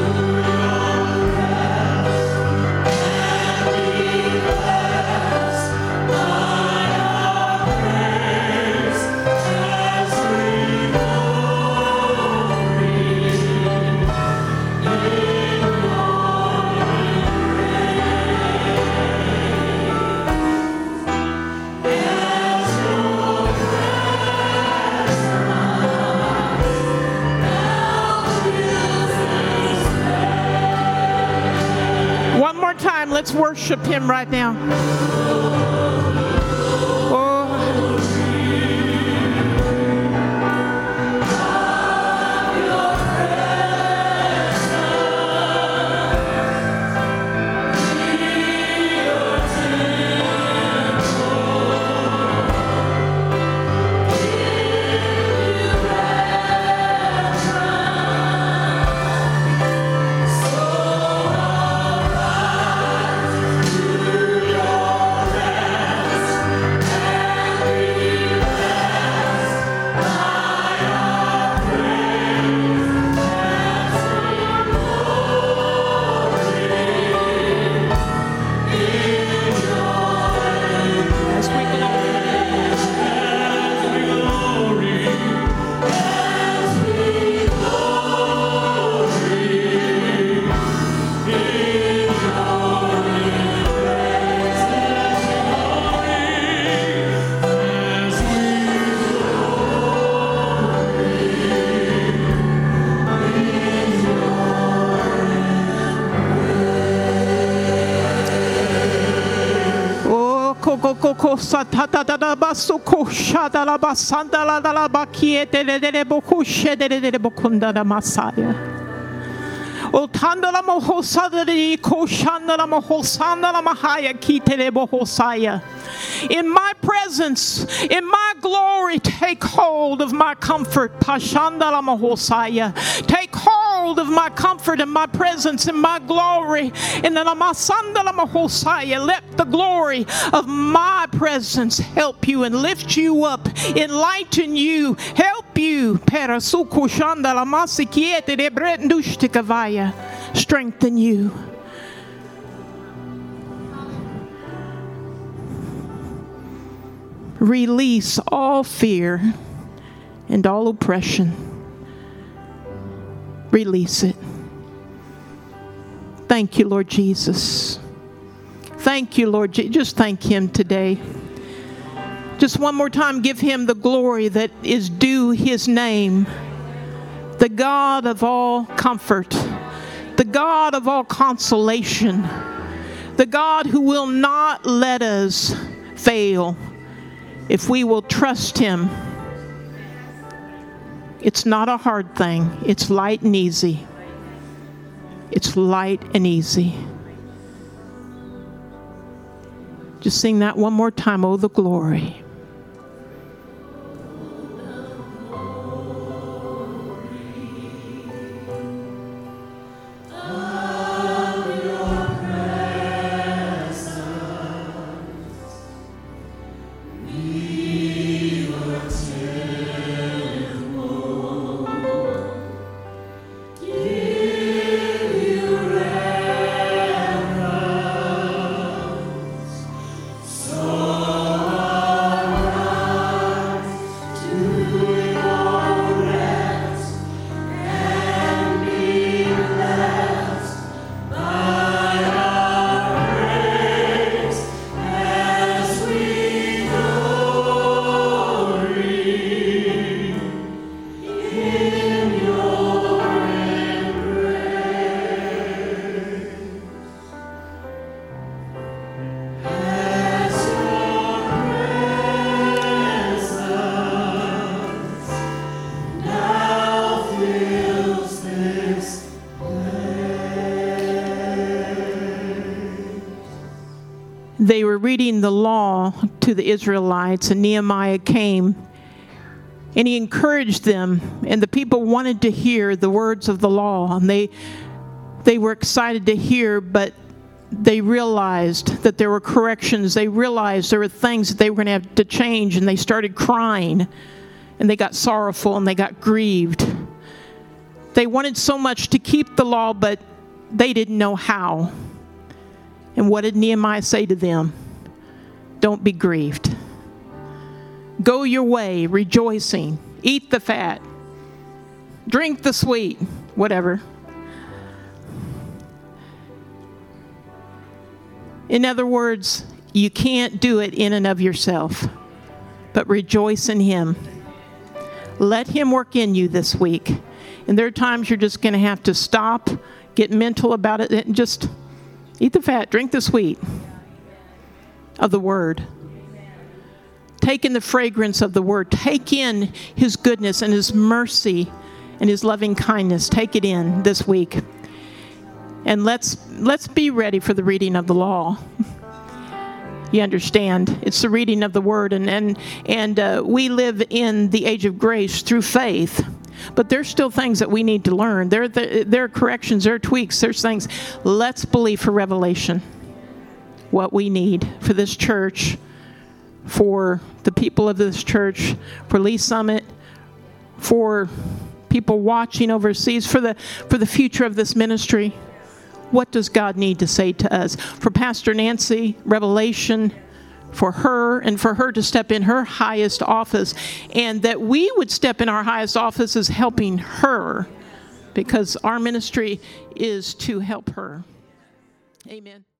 [SPEAKER 1] One more time, let's worship Him right now. Oh. boko satata da basoko shada la basanda la bakiete de boko shede de bokunda da masaya. O tandala mohosada de koshandala mohosanda la mahaya kitele bohosaya. In my presence, in my glory, take hold of my comfort. Pashandala mohosaya. Take hold of my comfort and my presence and my glory. In the namasandala mohosaya, let the glory of my presence help you and lift you up, enlighten you, help you. Perasuku shandala masikiete de brendushtikavaya. Strengthen you. Release all fear and all oppression. Release it. Thank you, Lord Jesus. Thank you, Lord. Just thank Him today. Just one more time, give Him the glory that is due His name. The God of all comfort. The God of all consolation. The God who will not let us fail if we will trust Him. It's not a hard thing. It's light and easy. It's light and easy. Just sing that one more time. Oh, the glory. They were reading the law to the Israelites, and Nehemiah came and he encouraged them, and the people wanted to hear the words of the law, and they were excited to hear, but they realized that there were corrections. They realized there were things that they were going to have to change, and they started crying, and they got sorrowful, and they got grieved. They wanted so much to keep the law, but they didn't know how. And what did Nehemiah say to them? Don't be grieved. Go your way, rejoicing. Eat the fat. Drink the sweet. Whatever. In other words, you can't do it in and of yourself, but rejoice in Him. Let Him work in you this week. And there are times you're just going to have to stop, get mental about it, and just eat the fat, drink the sweet of the Word. Take in the fragrance of the Word. Take in His goodness and His mercy and His loving kindness. Take it in this week. And let's be ready for the reading of the law. You understand? It's the reading of the Word. And we live in the age of grace through faith. But there's still things that we need to learn. There are corrections, there are tweaks, there's things. Let's believe for revelation what we need for this church, for the people of this church, for Lee Summit, for people watching overseas, for the future of this ministry. What does God need to say to us? For Pastor Nancy, revelation for her, and for her to step in her highest office, and that we would step in our highest office as helping her, because our ministry is to help her. Amen.